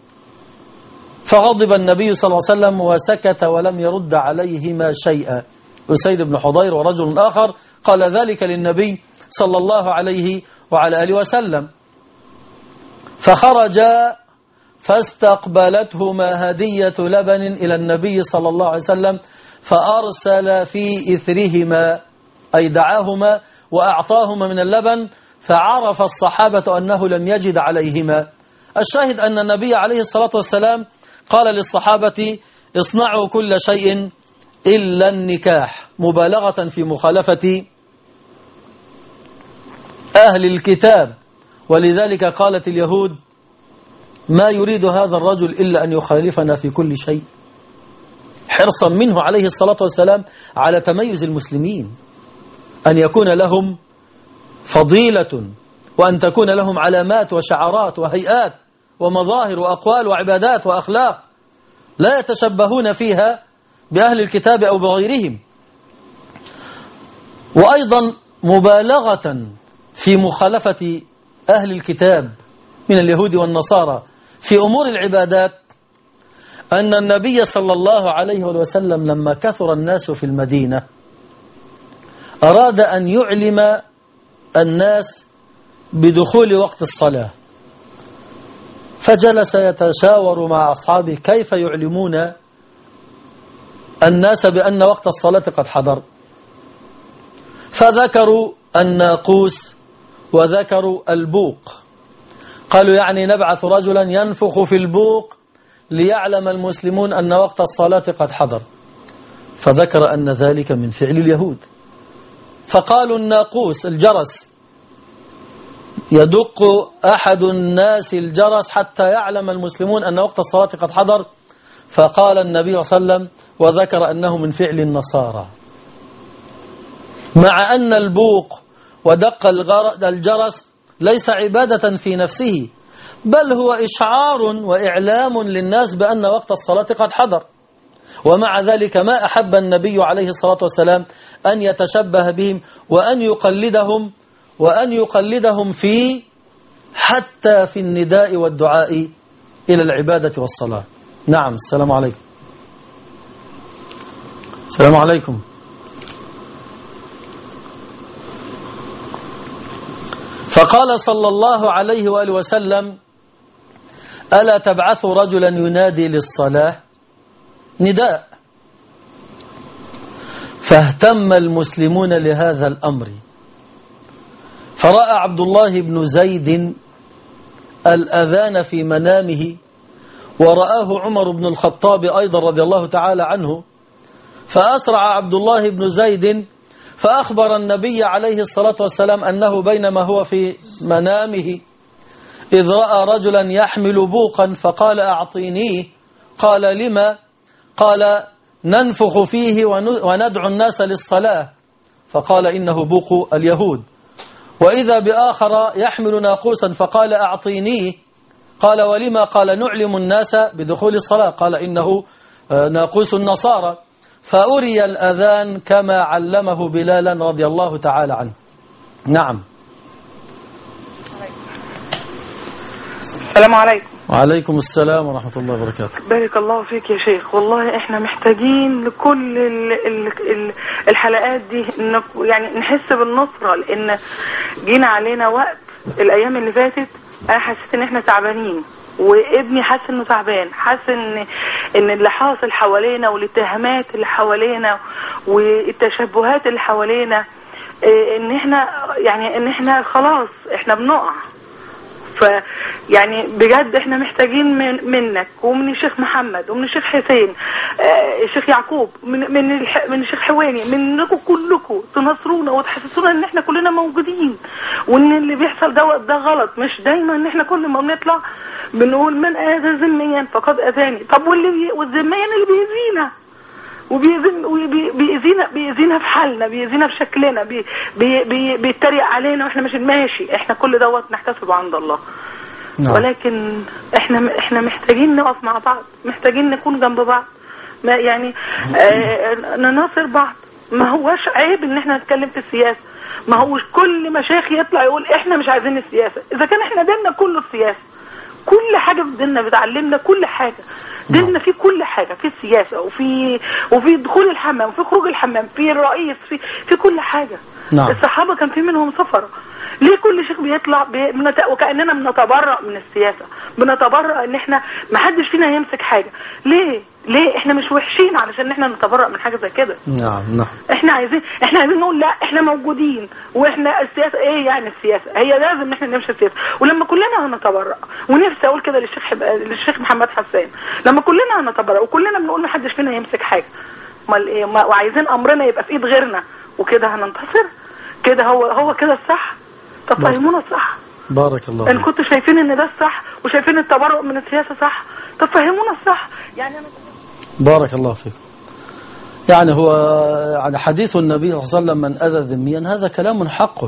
فغضب النبي صلى الله عليه وسلم وسكت ولم يرد عليهما شيئا. أسيد بن حضير ورجل آخر قال ذلك للنبي صلى الله عليه وعلى آله وسلم، فخرج فاستقبلتهما هدية لبن إلى النبي صلى الله عليه وسلم، فأرسل في إثرهما، أي دعاهما وأعطاهما من اللبن، فعرف الصحابة أنه لم يجد عليهما. الشاهد أن النبي عليه الصلاة والسلام قال للصحابة اصنعوا كل شيء إلا النكاح، مبالغة في مخالفة أهل الكتاب. ولذلك قالت اليهود ما يريد هذا الرجل إلا أن يخالفنا في كل شيء، حرصا منه عليه الصلاة والسلام على تميز المسلمين، أن يكون لهم فضيلة وأن تكون لهم علامات وشعارات وهيئات ومظاهر وأقوال وعبادات وأخلاق لا يتشبهون فيها بأهل الكتاب أو بغيرهم. وأيضا مبالغة في مخالفة أهل الكتاب من اليهود والنصارى في أمور العبادات، أن النبي صلى الله عليه وسلم لما كثر الناس في المدينة أراد أن يعلم الناس بدخول وقت الصلاة، فجلس يتشاور مع أصحابه كيف يعلمون الناس بأن وقت الصلاة قد حضر. فذكروا الناقوس وذكروا البوق، قالوا يعني نبعث رجلا ينفخ في البوق ليعلم المسلمون أن وقت الصلاة قد حضر. فذكر أن ذلك من فعل اليهود، فقالوا الناقوس الجرس، يدق أحد الناس الجرس حتى يعلم المسلمون أن وقت الصلاة قد حضر. فقال النبي صلى الله عليه وسلم وذكر أنه من فعل النصارى، مع أن البوق ودق الجرس ليس عبادة في نفسه، بل هو إشعار وإعلام للناس بأن وقت الصلاة قد حضر. ومع ذلك ما أحب النبي عليه الصلاة والسلام أن يتشبه بهم وأن يقلدهم وأن يقلدهم في حتى في النداء والدعاء إلى العبادة والصلاة. نعم. السلام عليكم. السلام عليكم. فقال صلى الله عليه وآله وسلم ألا تبعث رجلا ينادي للصلاة، نداء. فاهتم المسلمون لهذا الأمر، فرأى عبد الله بن زيد الأذان في منامه، ورآه عمر بن الخطاب أيضا رضي الله تعالى عنه، فأسرع عبد الله بن زيد فأخبر النبي عليه الصلاة والسلام أنه بينما هو في منامه إذ رأى رجلا يحمل بوقا فقال أعطينيه. قال لما؟ قال ننفخ فيه وندعو الناس للصلاة. فقال إنه بوق اليهود. وإذا بآخر يحمل ناقوسا فقال أعطينيه. قال ولما؟ قال نعلم الناس بدخول الصلاة. قال إنه ناقوس النصارى. فأري الأذان كما علمه بلالا رضي الله تعالى عنه. نعم. السلام عليكم. وعليكم السلام ورحمة الله وبركاته. بارك الله فيك يا شيخ. والله احنا محتاجين لكل ال ال ال الحلقات دي يعني نحس بالنصرة، لان جينا علينا وقت الايام اللي فاتت انا حسيت ان احنا تعبانين، وابني حاسس انه تعبان، حاسس ان ان اللي حاصل حوالينا والاتهامات اللي حوالينا والتشبهات اللي حوالينا ان احنا يعني ان احنا خلاص احنا بنقع. ف يعني بجد احنا محتاجين من منك ومن الشيخ محمد ومن الشيخ حسين آه الشيخ يعقوب من من الح... من الشيخ حواني، منكم كلكم تنصرونا وتحسسونا ان احنا كلنا موجودين، وان اللي بيحصل ده ده غلط. مش دايما ان احنا كل ما بنطلع بنقول من آذى ذميا فقد أذاني. طب واللي بي... والذميا اللي بيأذينا وبيأذينا بيأذينا في حالنا، بيأذينا في شكلنا، بي بي بي بيتريق علينا واحنا مش ماشي. احنا كل دوت نحتسبه عند الله. نعم. ولكن احنا احنا محتاجين نقف مع بعض، محتاجين نكون جنب بعض، ما يعني آه نناصر بعض. ما هوش عيب ان احنا نتكلم في السياسة، ما هوش كل مشايخ يطلع يقول احنا مش عايزين السياسة. اذا كان احنا ديننا كله السياسة، كل حاجة في ديننا بتعلمنا كل حاجة. ديننا في كل حاجة، في السياسة وفي وفي دخول الحمام وفي خروج الحمام، في الرئيس، في في كل حاجة. نعم. الصحابة كان في منهم سفر. ليه كل شيخ بيطلع بنت... وكأننا بنتبرأ من السياسة، بنتبرأ ان احنا ما حدش فينا يمسك حاجة؟ ليه؟ ليه احنا مش وحشين علشان احنا نتبرأ من حاجة زي كده؟ نعم نعم. احنا عايزين احنا عايزين نقول لا احنا موجودين، واحنا السياسة ايه يعني؟ السياسة هي لازم ان احنا نمشي السياسة. ولما كلنا هنتبرأ، ونفسي اقول كده للشيخ حب... للشيخ محمد حسان، لما كلنا هنتبرأ وكلنا بنقول ما حدش فينا يمسك حاجة، امال ايه؟ وعايزين امرنا يبقى في ايد غيرنا وكده هننتصر؟ كده هو هو كده الصح؟ طب فهمونا الصح. بارك الله. ان كنتوا شايفين ان ده الصح وشايفين التبرؤ من السياسة صح، طب فهمونا الصح. يعني أنا... بارك الله فيك. يعني هو يعني حديث النبي صلى الله عليه وسلم من أذى ذميا هذا كلام حق،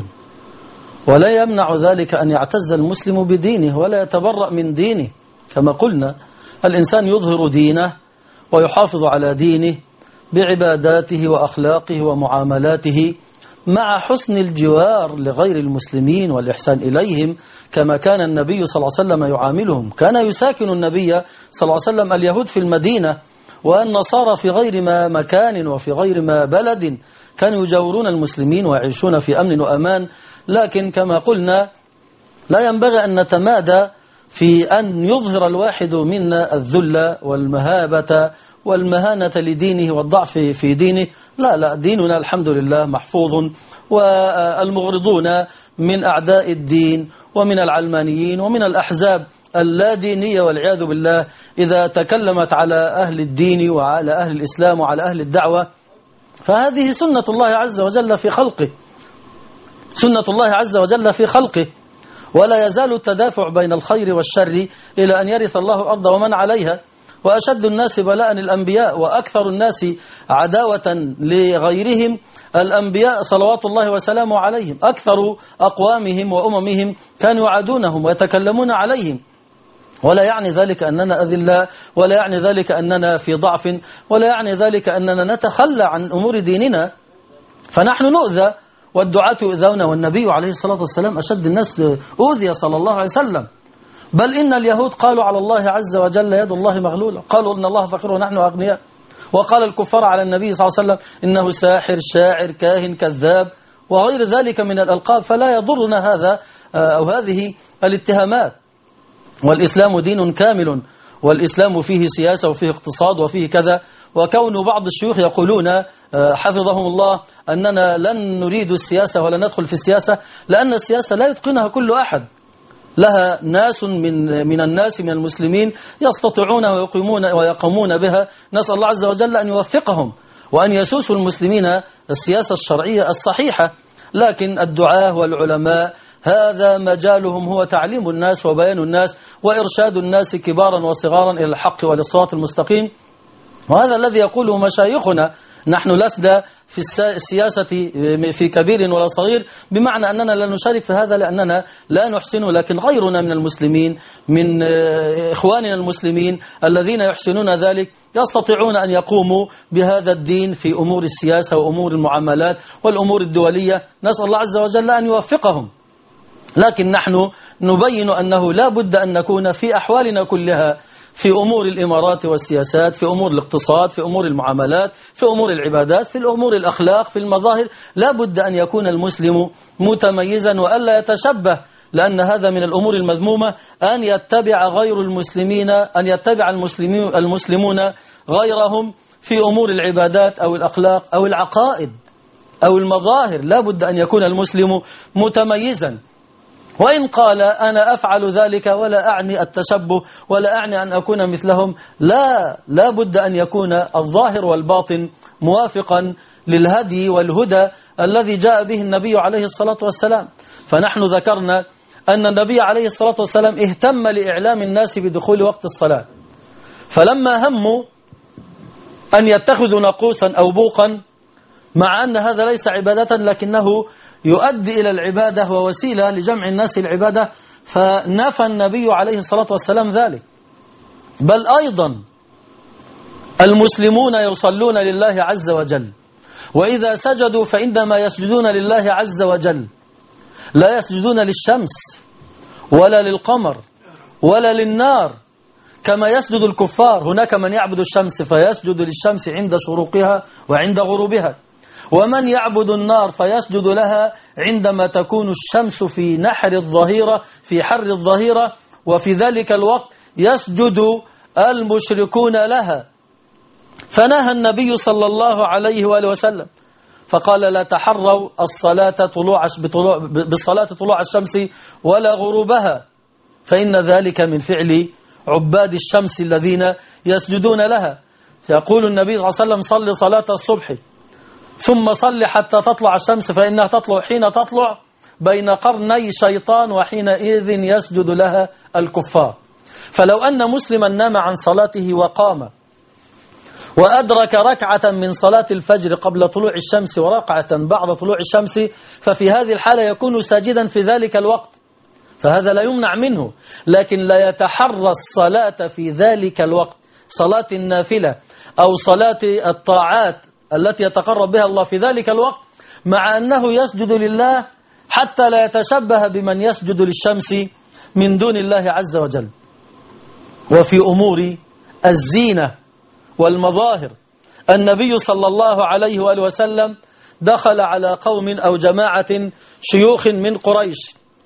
ولا يمنع ذلك أن يعتز المسلم بدينه ولا يتبرأ من دينه. كما قلنا الإنسان يظهر دينه ويحافظ على دينه بعباداته وأخلاقه ومعاملاته مع حسن الجوار لغير المسلمين والإحسان إليهم، كما كان النبي صلى الله عليه وسلم يعاملهم. كان يساكن النبي صلى الله عليه وسلم اليهود في المدينة والنصارى في غير ما مكان وفي غير ما بلد، كانوا يجاورون المسلمين ويعيشون في أمن وأمان. لكن كما قلنا لا ينبغي أن نتمادى في أن يظهر الواحد منا الذل والمهابة والمهانة لدينه والضعف في دينه. لا لا، ديننا الحمد لله محفوظ، والمغرضون من أعداء الدين ومن العلمانيين ومن الأحزاب اللادينية والعياذ بالله إذا تكلمت على أهل الدين وعلى أهل الإسلام وعلى أهل الدعوة، فهذه سنة الله عز وجل في خلقه، سنة الله عز وجل في خلقه. ولا يزال التدافع بين الخير والشر إلى أن يرث الله الأرض ومن عليها. وأشد الناس بلاء الأنبياء، وأكثر الناس عداوة لغيرهم الأنبياء صلوات الله وسلامه عليهم. أكثر أقوامهم وأممهم كانوا يعادونهم ويتكلمون عليهم. ولا يعني ذلك أننا أذلاء، ولا يعني ذلك أننا في ضعف، ولا يعني ذلك أننا نتخلى عن أمور ديننا. فنحن نؤذى والدعاة يؤذون، والنبي عليه الصلاة والسلام أشد الناس أوذي صلى الله عليه وسلم. بل إن اليهود قالوا على الله عز وجل يد الله مغلولة، قالوا إن الله فقير ونحن أغنياء. وقال الكفار على النبي صلى الله عليه وسلم إنه ساحر شاعر كاهن كذاب وغير ذلك من الألقاب. فلا يضرنا هذا أو هذه الاتهامات. والإسلام دين كامل، والإسلام فيه سياسة وفيه اقتصاد وفيه كذا، وكون بعض الشيوخ يقولون حفظهم الله أننا لن نريد السياسة ولا ندخل في السياسة، لأن السياسة لا يتقنها كل أحد، لها ناس من من الناس من المسلمين يستطيعون ويقيمون ويقومون بها. نسأل الله عز وجل أن يوفقهم وأن يسوسوا المسلمين السياسة الشرعية الصحيحة. لكن الدعاة والعلماء هذا مجالهم هو تعليم الناس وبيان الناس وإرشاد الناس كبارا وصغارا إلى الحق والصراط المستقيم، وهذا الذي يقوله مشايخنا. نحن لسنا في السياسة في كبير ولا صغير، بمعنى أننا لا نشارك في هذا لأننا لا نحسنه، لكن غيرنا من المسلمين من إخواننا المسلمين الذين يحسنون ذلك يستطيعون أن يقوموا بهذا الدين في أمور السياسة وأمور المعاملات والأمور الدولية. نسأل الله عز وجل أن يوفقهم. لكن نحن نبين أنه لا بد أن نكون في أحوالنا كلها في أمور الإمارات والسياسات، في أمور الاقتصاد، في أمور المعاملات، في أمور العبادات، في الأمور الأخلاق، في المظاهر، لا بد أن يكون المسلم متميزا وألا يتشبه، لأن هذا من الأمور المذمومة أن يتبع غير المسلمين أن يتبع المسلمين المسلمون غيرهم في أمور العبادات أو الأخلاق أو العقائد أو المظاهر. لا بد أن يكون المسلم متميزا، وإن قال أنا أفعل ذلك ولا أعني التشبه ولا أعني أن أكون مثلهم، لا لا بد أن يكون الظاهر والباطن موافقا للهدي والهدى الذي جاء به النبي عليه الصلاة والسلام. فنحن ذكرنا أن النبي عليه الصلاة والسلام اهتم لإعلام الناس بدخول وقت الصلاة، فلما هموا أن يتخذوا ناقوسا أو بوقا، مع أن هذا ليس عبادة لكنه يؤدي إلى العبادة ووسيلة لجمع الناس العبادة، فنفى النبي عليه الصلاة والسلام ذلك. بل أيضا المسلمون يصلون لله عز وجل، وإذا سجدوا فإنما يسجدون لله عز وجل، لا يسجدون للشمس ولا للقمر ولا للنار كما يسجد الكفار. هناك من يعبد الشمس فيسجد للشمس عند شروقها وعند غروبها، ومن يعبد النار فيسجد لها عندما تكون الشمس في نحر الظهيرة في حر الظهيرة، وفي ذلك الوقت يسجد المشركون لها. فنهى النبي صلى الله عليه وآله وسلم فقال لا تحروا الصلاة طلوع بطلوع بالصلاة طلوع الشمس ولا غروبها، فإن ذلك من فعل عباد الشمس الذين يسجدون لها. يقول النبي صلى الله عليه وسلم صل صلاة الصبح ثم صل حتى تطلع الشمس فإنها تطلع حين تطلع بين قرني شيطان وحينئذ يسجد لها الكفار. فلو أن مسلما نام عن صلاته وقام وأدرك ركعة من صلاة الفجر قبل طلوع الشمس وركعة بعد طلوع الشمس، ففي هذه الحالة يكون ساجدا في ذلك الوقت، فهذا لا يمنع منه، لكن لا يتحرى الصلاة في ذلك الوقت، صلاة النافلة أو صلاة الطاعات التي يتقرب بها الله في ذلك الوقت، مع أنه يسجد لله حتى لا يتشبه بمن يسجد للشمس من دون الله عز وجل. وفي أمور الزينة والمظاهر النبي صلى الله عليه وآله وسلم دخل على قوم أو جماعة شيوخ من قريش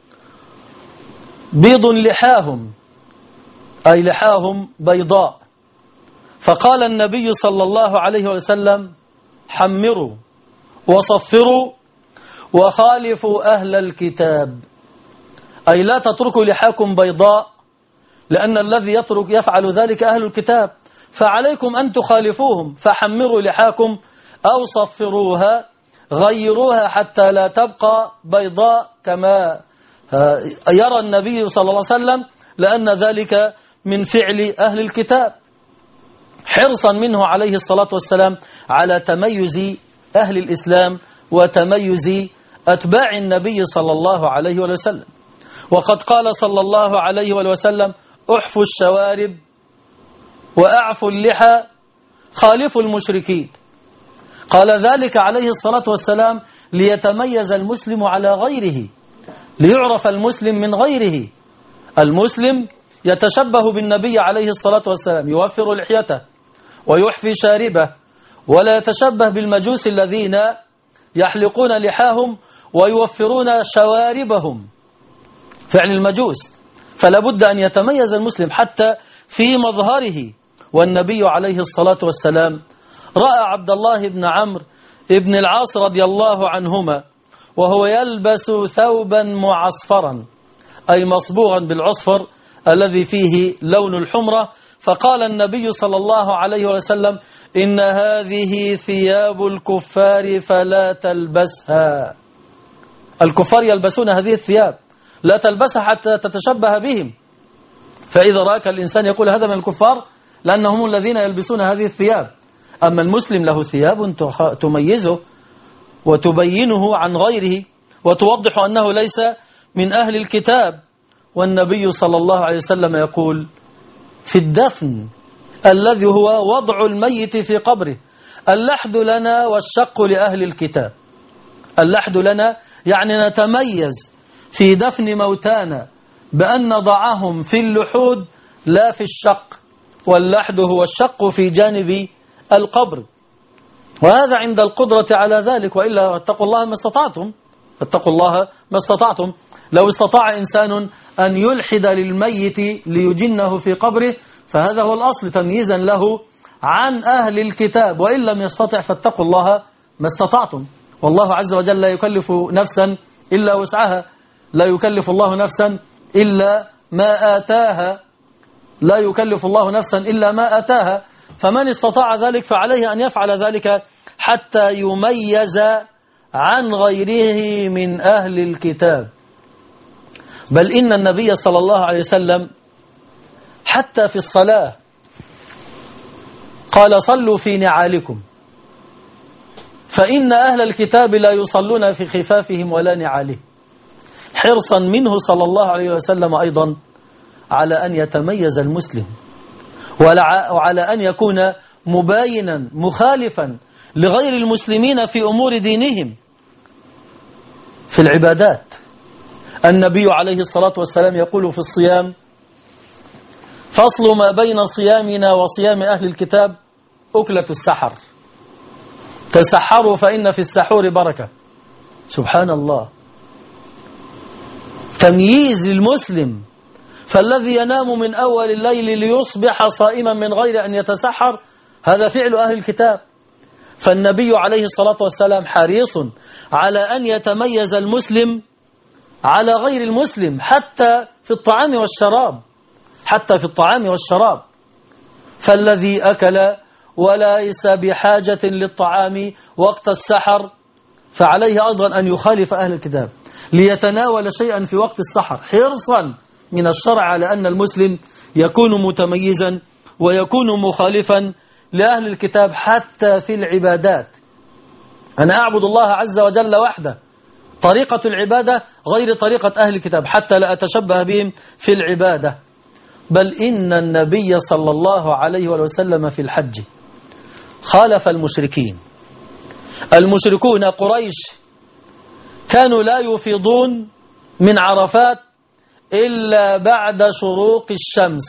بيض لحاهم، أي لحاهم بيضاء، فقال النبي صلى الله عليه وسلم حمروا وصفروا وخالفوا أهل الكتاب، أي لا تتركوا لحاكم بيضاء، لأن الذي يترك يفعل ذلك أهل الكتاب، فعليكم أن تخالفوهم، فحمروا لحاكم أو صفروها، غيروها حتى لا تبقى بيضاء كما يرى النبي صلى الله عليه وسلم، لأن ذلك من فعل أهل الكتاب، حرصا منه عليه الصلاة والسلام على تميز أهل الإسلام وتميز أتباع النبي صلى الله عليه وسلم. وقد قال صلى الله عليه وسلم احفوا الشوارب وأعفوا اللحى خالفوا المشركين. قال ذلك عليه الصلاة والسلام ليتميز المسلم على غيره، ليعرف المسلم من غيره. المسلم يتشبه بالنبي عليه الصلاة والسلام، يوفر لحيته ويحفي شاربه، ولا يتشبه بالمجوس الذين يحلقون لحاهم ويوفرون شواربهم، فعل المجوس. فلا بد أن يتميز المسلم حتى في مظهره، والنبي عليه الصلاة والسلام رأى عبد الله بن عمرو بن العاص رضي الله عنهما وهو يلبس ثوبا معصفرا أي مصبوغا بالعصفر الذي فيه لون الحمرة، فقال النبي صلى الله عليه وسلم: إن هذه ثياب الكفار فلا تلبسها. الكفار يلبسون هذه الثياب، لا تلبسها حتى تتشبه بهم. فإذا رأك الإنسان يقول هذا من الكفار لأنهم الذين يلبسون هذه الثياب. أما المسلم له ثياب تميزه وتبينه عن غيره وتوضح أنه ليس من أهل الكتاب. والنبي صلى الله عليه وسلم يقول في الدفن الذي هو وضع الميت في قبره: اللحد لنا والشق لأهل الكتاب. اللحد لنا يعني نتميز في دفن موتانا بأن نضعهم في اللحود لا في الشق، واللحد هو الشق في جانب القبر، وهذا عند القدرة على ذلك، وإلا اتقوا الله ما استطعتم اتقوا الله ما استطعتم. لو استطاع إنسان أن يلحد للميت ليجنه في قبره فهذا هو الأصل تمييزا له عن أهل الكتاب، وإن لم يستطع فاتقوا الله ما استطعتم. والله عز وجل لا يكلف نفسا إلا وسعها، لا يكلف الله نفسا إلا ما آتاها، لا يكلف الله نفسا إلا ما آتاها. فمن استطاع ذلك فعليه أن يفعل ذلك حتى يميز عن غيره من أهل الكتاب. بل إن النبي صلى الله عليه وسلم حتى في الصلاة قال: صلوا في نعالكم، فإن أهل الكتاب لا يصلون في خفافهم ولا نعالهم، حرصا منه صلى الله عليه وسلم أيضا على أن يتميز المسلم وعلى أن يكون مباينا مخالفا لغير المسلمين في أمور دينهم. في العبادات النبي عليه الصلاة والسلام يقول في الصيام: فصل ما بين صيامنا وصيام أهل الكتاب أكلة السحر، تسحروا فإن في السحور بركة. سبحان الله، تمييز للمسلم. فالذي ينام من أول الليل ليصبح صائما من غير أن يتسحر هذا فعل أهل الكتاب. فالنبي عليه الصلاة والسلام حريص على أن يتميز المسلم على غير المسلم حتى في الطعام والشراب، حتى في الطعام والشراب. فالذي أكل وليس بحاجة للطعام وقت السحر فعليه أيضا أن يخالف أهل الكتاب ليتناول شيئا في وقت السحر، حرصا من الشرع على أن المسلم يكون متميزا ويكون مخالفا لأهل الكتاب حتى في العبادات. أنا أعبد الله عز وجل وحده، طريقة العبادة غير طريقة أهل الكتاب حتى لا أتشبه بهم في العبادة. بل إن النبي صلى الله عليه وسلم في الحج خالف المشركين. المشركون قريش كانوا لا يفيضون من عرفات إلا بعد شروق الشمس،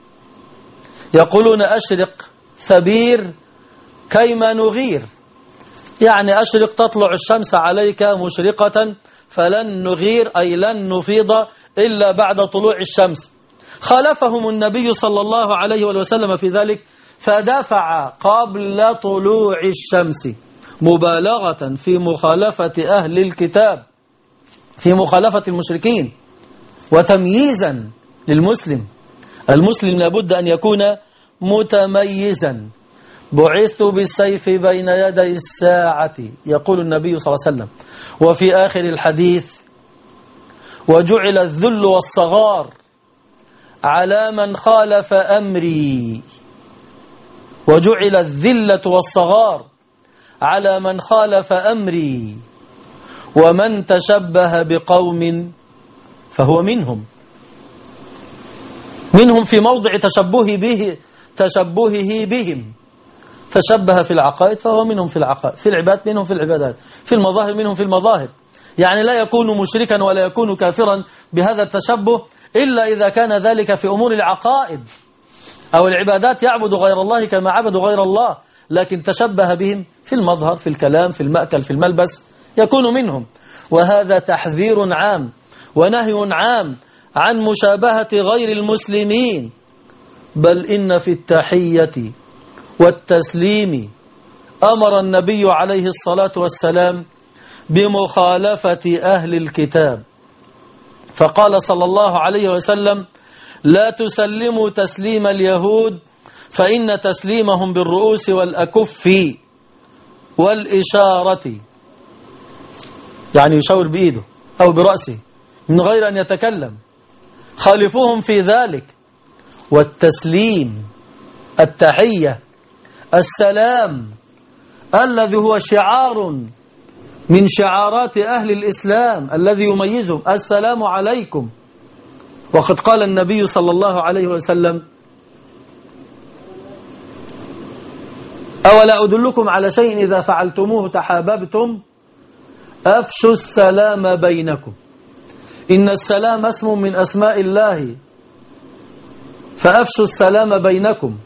يقولون: أشرق ثبير كيما نغير، يعني أشرق تطلع الشمس عليك مشرقة فلن نغير أي لن نفيض إلا بعد طلوع الشمس. خالفهم النبي صلى الله عليه وسلم في ذلك فدفع قبل طلوع الشمس، مبالغة في مخالفة أهل الكتاب، في مخالفة المشركين، وتمييزا للمسلم. المسلم لابد أن يكون متميزا. بعثت بالسيف بين يدي الساعة، يقول النبي صلى الله عليه وسلم. وفي آخر الحديث: وجعل الذل والصغار على من خالف أمري، وجعل الذلة والصغار على من خالف أمري، ومن تشبه بقوم فهو منهم. منهم في موضع تشبه به تشبهه بهم، تشبه في العقائد فهو منهم في العقائد، في العبادات منهم في العبادات، في المظاهر منهم في المظاهر. يعني لا يكون مشركا ولا يكون كافرا بهذا التشبه إلا إذا كان ذلك في أمور العقائد أو العبادات، يعبد غير الله كما عبدوا غير الله، لكن تشبه بهم في المظهر، في الكلام، في المأكل، في الملبس، يكون منهم. وهذا تحذير عام ونهي عام عن مشابهة غير المسلمين. بل إن في التحية والتسليم أمر النبي عليه الصلاة والسلام بمخالفة أهل الكتاب، فقال صلى الله عليه وسلم: لا تسلموا تسليم اليهود فإن تسليمهم بالرؤوس والأكف والإشارة، يعني يشاور بإيده أو برأسه من غير أن يتكلم، خالفوهم في ذلك. والتسليم، التحية، السلام الذي هو شعار من شعارات أهل الإسلام الذي يميزهم، السلام عليكم. وقد قال النبي صلى الله عليه وسلم: أولا أدلكم على شيء إذا فعلتموه تحاببتم؟ أفشوا السلام بينكم، إن السلام اسم من أسماء الله، فأفشوا السلام بينكم.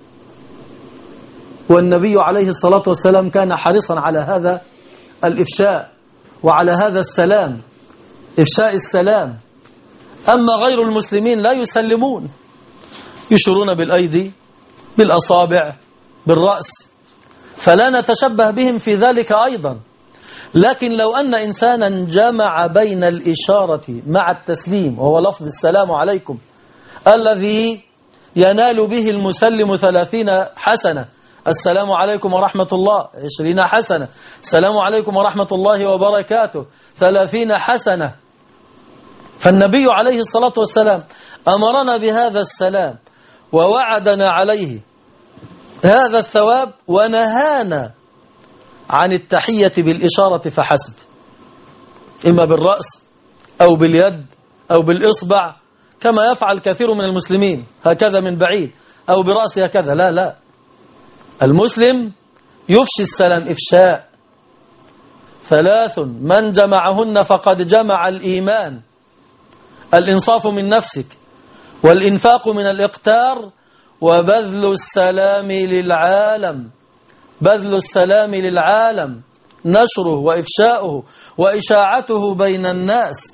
والنبي عليه الصلاة والسلام كان حريصا على هذا الإفشاء وعلى هذا السلام، إفشاء السلام. أما غير المسلمين لا يسلمون، يشيرون بالأيدي، بالأصابع، بالرأس، فلا نتشبه بهم في ذلك أيضا. لكن لو أن إنسانا جمع بين الإشارة مع التسليم، وهو لفظ السلام عليكم الذي ينال به المسلم ثلاثين حسنة، السلام عليكم ورحمة الله عشرين حسنة، السلام عليكم ورحمة الله وبركاته ثلاثين حسنة. فالنبي عليه الصلاة والسلام أمرنا بهذا السلام ووعدنا عليه هذا الثواب، ونهانا عن التحية بالإشارة فحسب، إما بالرأس أو باليد أو بالإصبع كما يفعل كثير من المسلمين، هكذا من بعيد، أو برأسه هكذا. لا لا، المسلم يفشي السلام إفشاء. ثلاث من جمعهن فقد جمع الإيمان: الإنصاف من نفسك، والإنفاق من الإقتار، وبذل السلام للعالم. بذل السلام للعالم، نشره وإفشاؤه وإشاعته بين الناس.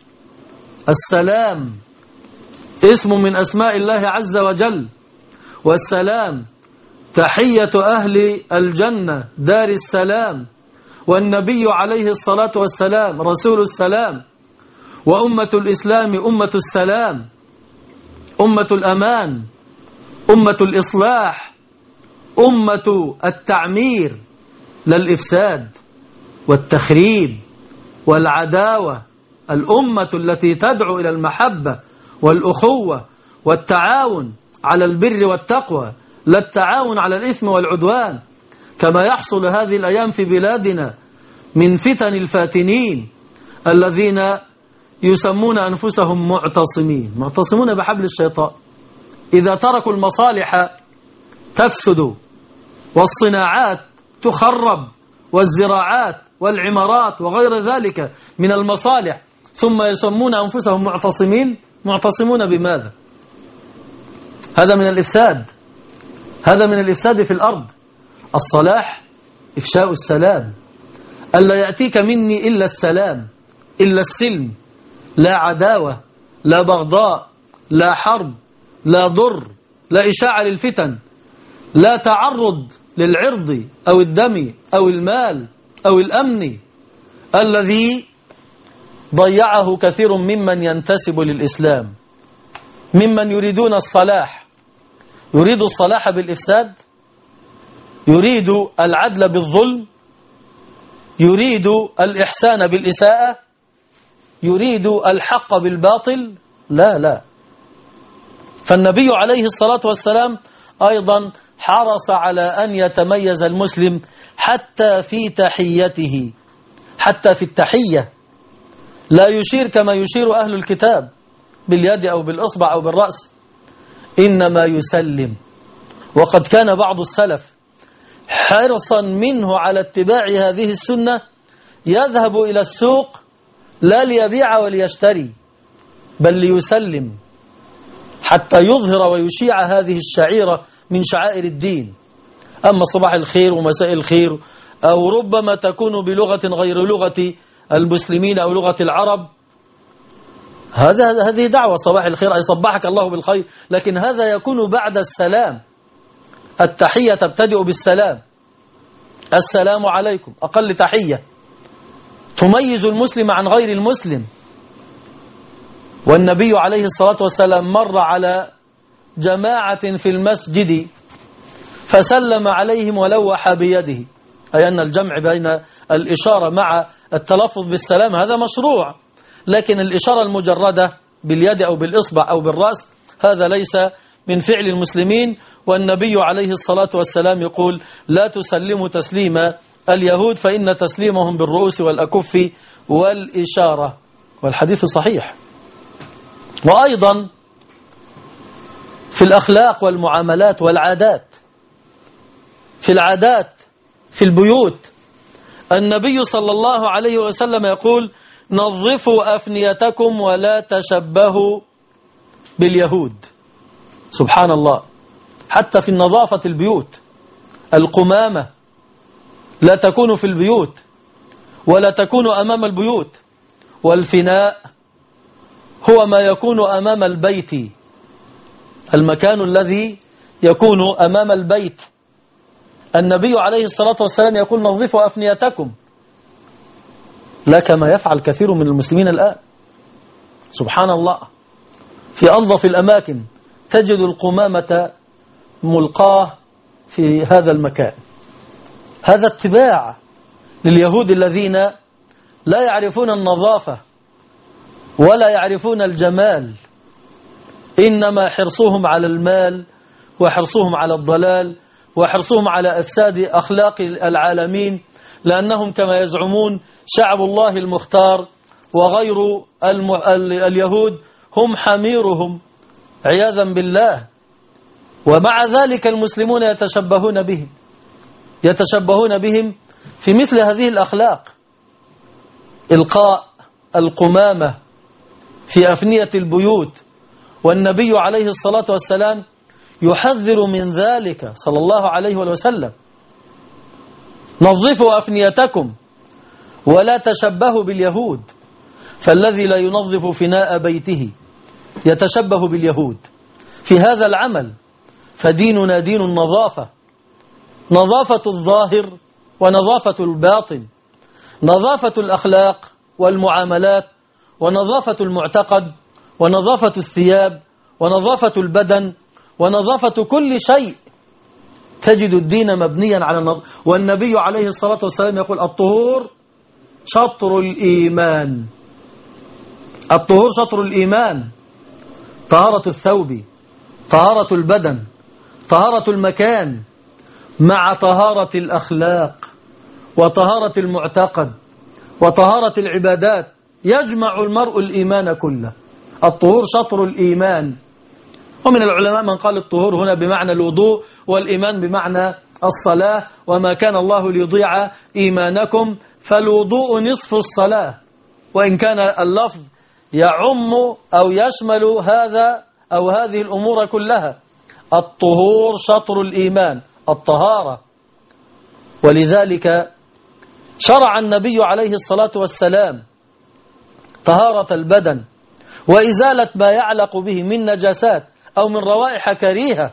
السلام اسم من أسماء الله عز وجل، والسلام تحية أهل الجنة دار السلام، والنبي عليه الصلاة والسلام رسول السلام، وأمة الإسلام أمة السلام، أمة الأمان، أمة الإصلاح، أمة التعمير، لا الإفساد والتخريب والعداوة. الأمة التي تدعو إلى المحبة والأخوة والتعاون على البر والتقوى، لا التعاون على الإثم والعدوان كما يحصل هذه الأيام في بلادنا من فتن الفاتنين الذين يسمون أنفسهم معتصمين، معتصمون بحبل الشيطان. إذا تركوا المصالح تفسد، والصناعات تخرب، والزراعات والعمارات وغير ذلك من المصالح، ثم يسمون أنفسهم معتصمين. معتصمون بماذا؟ هذا من الإفساد، هذا من الإفساد في الأرض. الصلاح إفشاء السلام، ألا يأتيك مني إلا السلام، إلا السلم، لا عداوة، لا بغضاء، لا حرب، لا ضر، لا إشاعة للفتن، لا تعرض للعرض أو الدم أو المال أو الأمن الذي ضيعه كثير ممن ينتسب للإسلام، ممن يريدون الصلاح. يريد الصلاح بالإفساد، يريد العدل بالظلم، يريد الإحسان بالإساءة، يريد الحق بالباطل. لا لا. فالنبي عليه الصلاة والسلام أيضا حرص على أن يتميز المسلم حتى في تحيته، حتى في التحية لا يشير كما يشير أهل الكتاب باليد أو بالإصبع أو بالرأس، إنما يسلم. وقد كان بعض السلف حرصا منه على اتباع هذه السنة يذهب إلى السوق لا ليبيع وليشتري، بل ليسلم حتى يظهر ويشيع هذه الشعيرة من شعائر الدين. أما صباح الخير ومساء الخير، أو ربما تكون بلغة غير لغة المسلمين أو لغة العرب، هذا هذه دعوة. صباح الخير أي صبحك الله بالخير، لكن هذا يكون بعد السلام. التحية تبتدئ بالسلام، السلام عليكم، أقل تحية تميز المسلم عن غير المسلم. والنبي عليه الصلاة والسلام مر على جماعة في المسجد فسلم عليهم ولوح بيده، أي أن الجمع بين الإشارة مع التلفظ بالسلام هذا مشروع، لكن الإشارة المجردة باليد أو بالإصبع أو بالرأس هذا ليس من فعل المسلمين. والنبي عليه الصلاة والسلام يقول لا تسلموا تسليم اليهود فإن تسليمهم بالرؤوس والأكف والإشارة، والحديث صحيح. وأيضا في الأخلاق والمعاملات والعادات، في العادات في البيوت النبي صلى الله عليه وسلم يقول نظفوا أفنيتكم ولا تشبهوا باليهود. سبحان الله، حتى في النظافة البيوت القمامة لا تكون في البيوت ولا تكون أمام البيوت، والفناء هو ما يكون أمام البيت، المكان الذي يكون أمام البيت. النبي عليه الصلاة والسلام يقول نظفوا أفنيتكم، لا كما يفعل كثير من المسلمين الآن. سبحان الله، في أنظف الأماكن تجد القمامة ملقاه في هذا المكان. هذا اتباع لليهود الذين لا يعرفون النظافة ولا يعرفون الجمال، إنما حرصهم على المال وحرصهم على الضلال وحرصهم على إفساد أخلاق العالمين، لأنهم كما يزعمون شعب الله المختار، وغير الم... اليهود هم حميرهم عياذا بالله. ومع ذلك المسلمون يتشبهون بهم يتشبهون بهم في مثل هذه الأخلاق، إلقاء القمامة في أفنية البيوت. والنبي عليه الصلاة والسلام يحذر من ذلك صلى الله عليه وسلم، نظفوا أفنيتكم ولا تشبهوا باليهود، فالذي لا ينظف فناء بيته يتشبه باليهود في هذا العمل. فديننا دين النظافة، نظافة الظاهر ونظافة الباطن، نظافة الأخلاق والمعاملات، ونظافة المعتقد، ونظافة الثياب، ونظافة البدن، ونظافة كل شيء. تجد الدين مبنيا على النظافة. والنبي عليه الصلاة والسلام يقول الطهور شطر الإيمان، الطهور شطر الإيمان، طهارة الثوب، طهارة البدن، طهارة المكان، مع طهارة الأخلاق وطهارة المعتقد وطهارة العبادات، يجمع المرء الإيمان كله. الطهور شطر الإيمان. ومن العلماء من قال الطهور هنا بمعنى الوضوء، والإيمان بمعنى الصلاة، وما كان الله ليضيع إيمانكم فالوضوء نصف الصلاة، وإن كان اللفظ يعم أو يشمل هذا أو هذه الأمور كلها. الطهور شطر الإيمان، الطهارة. ولذلك شرع النبي عليه الصلاة والسلام طهارة البدن وإزالة ما يعلق به من نجاسات أو من روائح كريهة.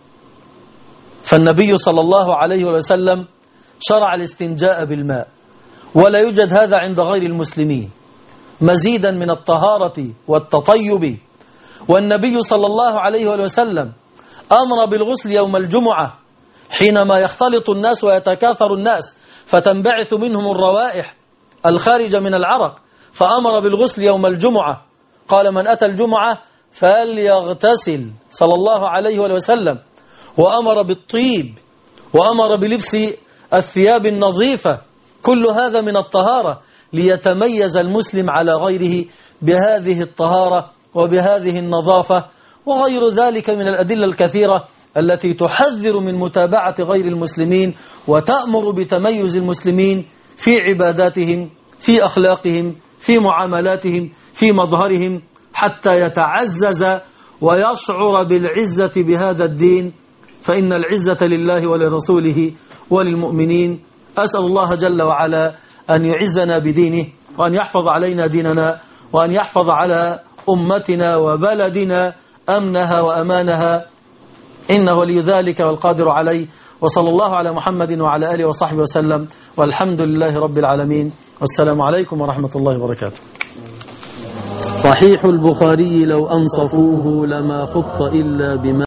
فالنبي صلى الله عليه وسلم شرع الاستنجاء بالماء، ولا يوجد هذا عند غير المسلمين، مزيدا من الطهارة والتطيب. والنبي صلى الله عليه وسلم أمر بالغسل يوم الجمعة حينما يختلط الناس ويتكاثر الناس فتنبعث منهم الروائح الخارجة من العرق، فأمر بالغسل يوم الجمعة. قال من أتى الجمعة فليغتسل صلى الله عليه وسلم، وأمر بالطيب، وأمر بلبس الثياب النظيفة. كل هذا من الطهارة، ليتميز المسلم على غيره بهذه الطهارة وبهذه النظافة، وغير ذلك من الأدلة الكثيرة التي تحذر من متابعة غير المسلمين وتأمر بتميز المسلمين في عباداتهم، في أخلاقهم، في معاملاتهم، في مظهرهم، حتى يتعزز ويشعر بالعزة بهذا الدين، فإن العزة لله ولرسوله وللمؤمنين. أسأل الله جل وعلا أن يعزنا بدينه، وأن يحفظ علينا ديننا، وأن يحفظ على أمتنا وبلدنا أمنها وأمانها، إنه ولي ذلك والقادر عليه. وصلى الله على محمد وعلى آله وصحبه وسلم، والحمد لله رب العالمين، والسلام عليكم ورحمة الله وبركاته. صحيح البخاري لو أنصفوه لما خط إلا بما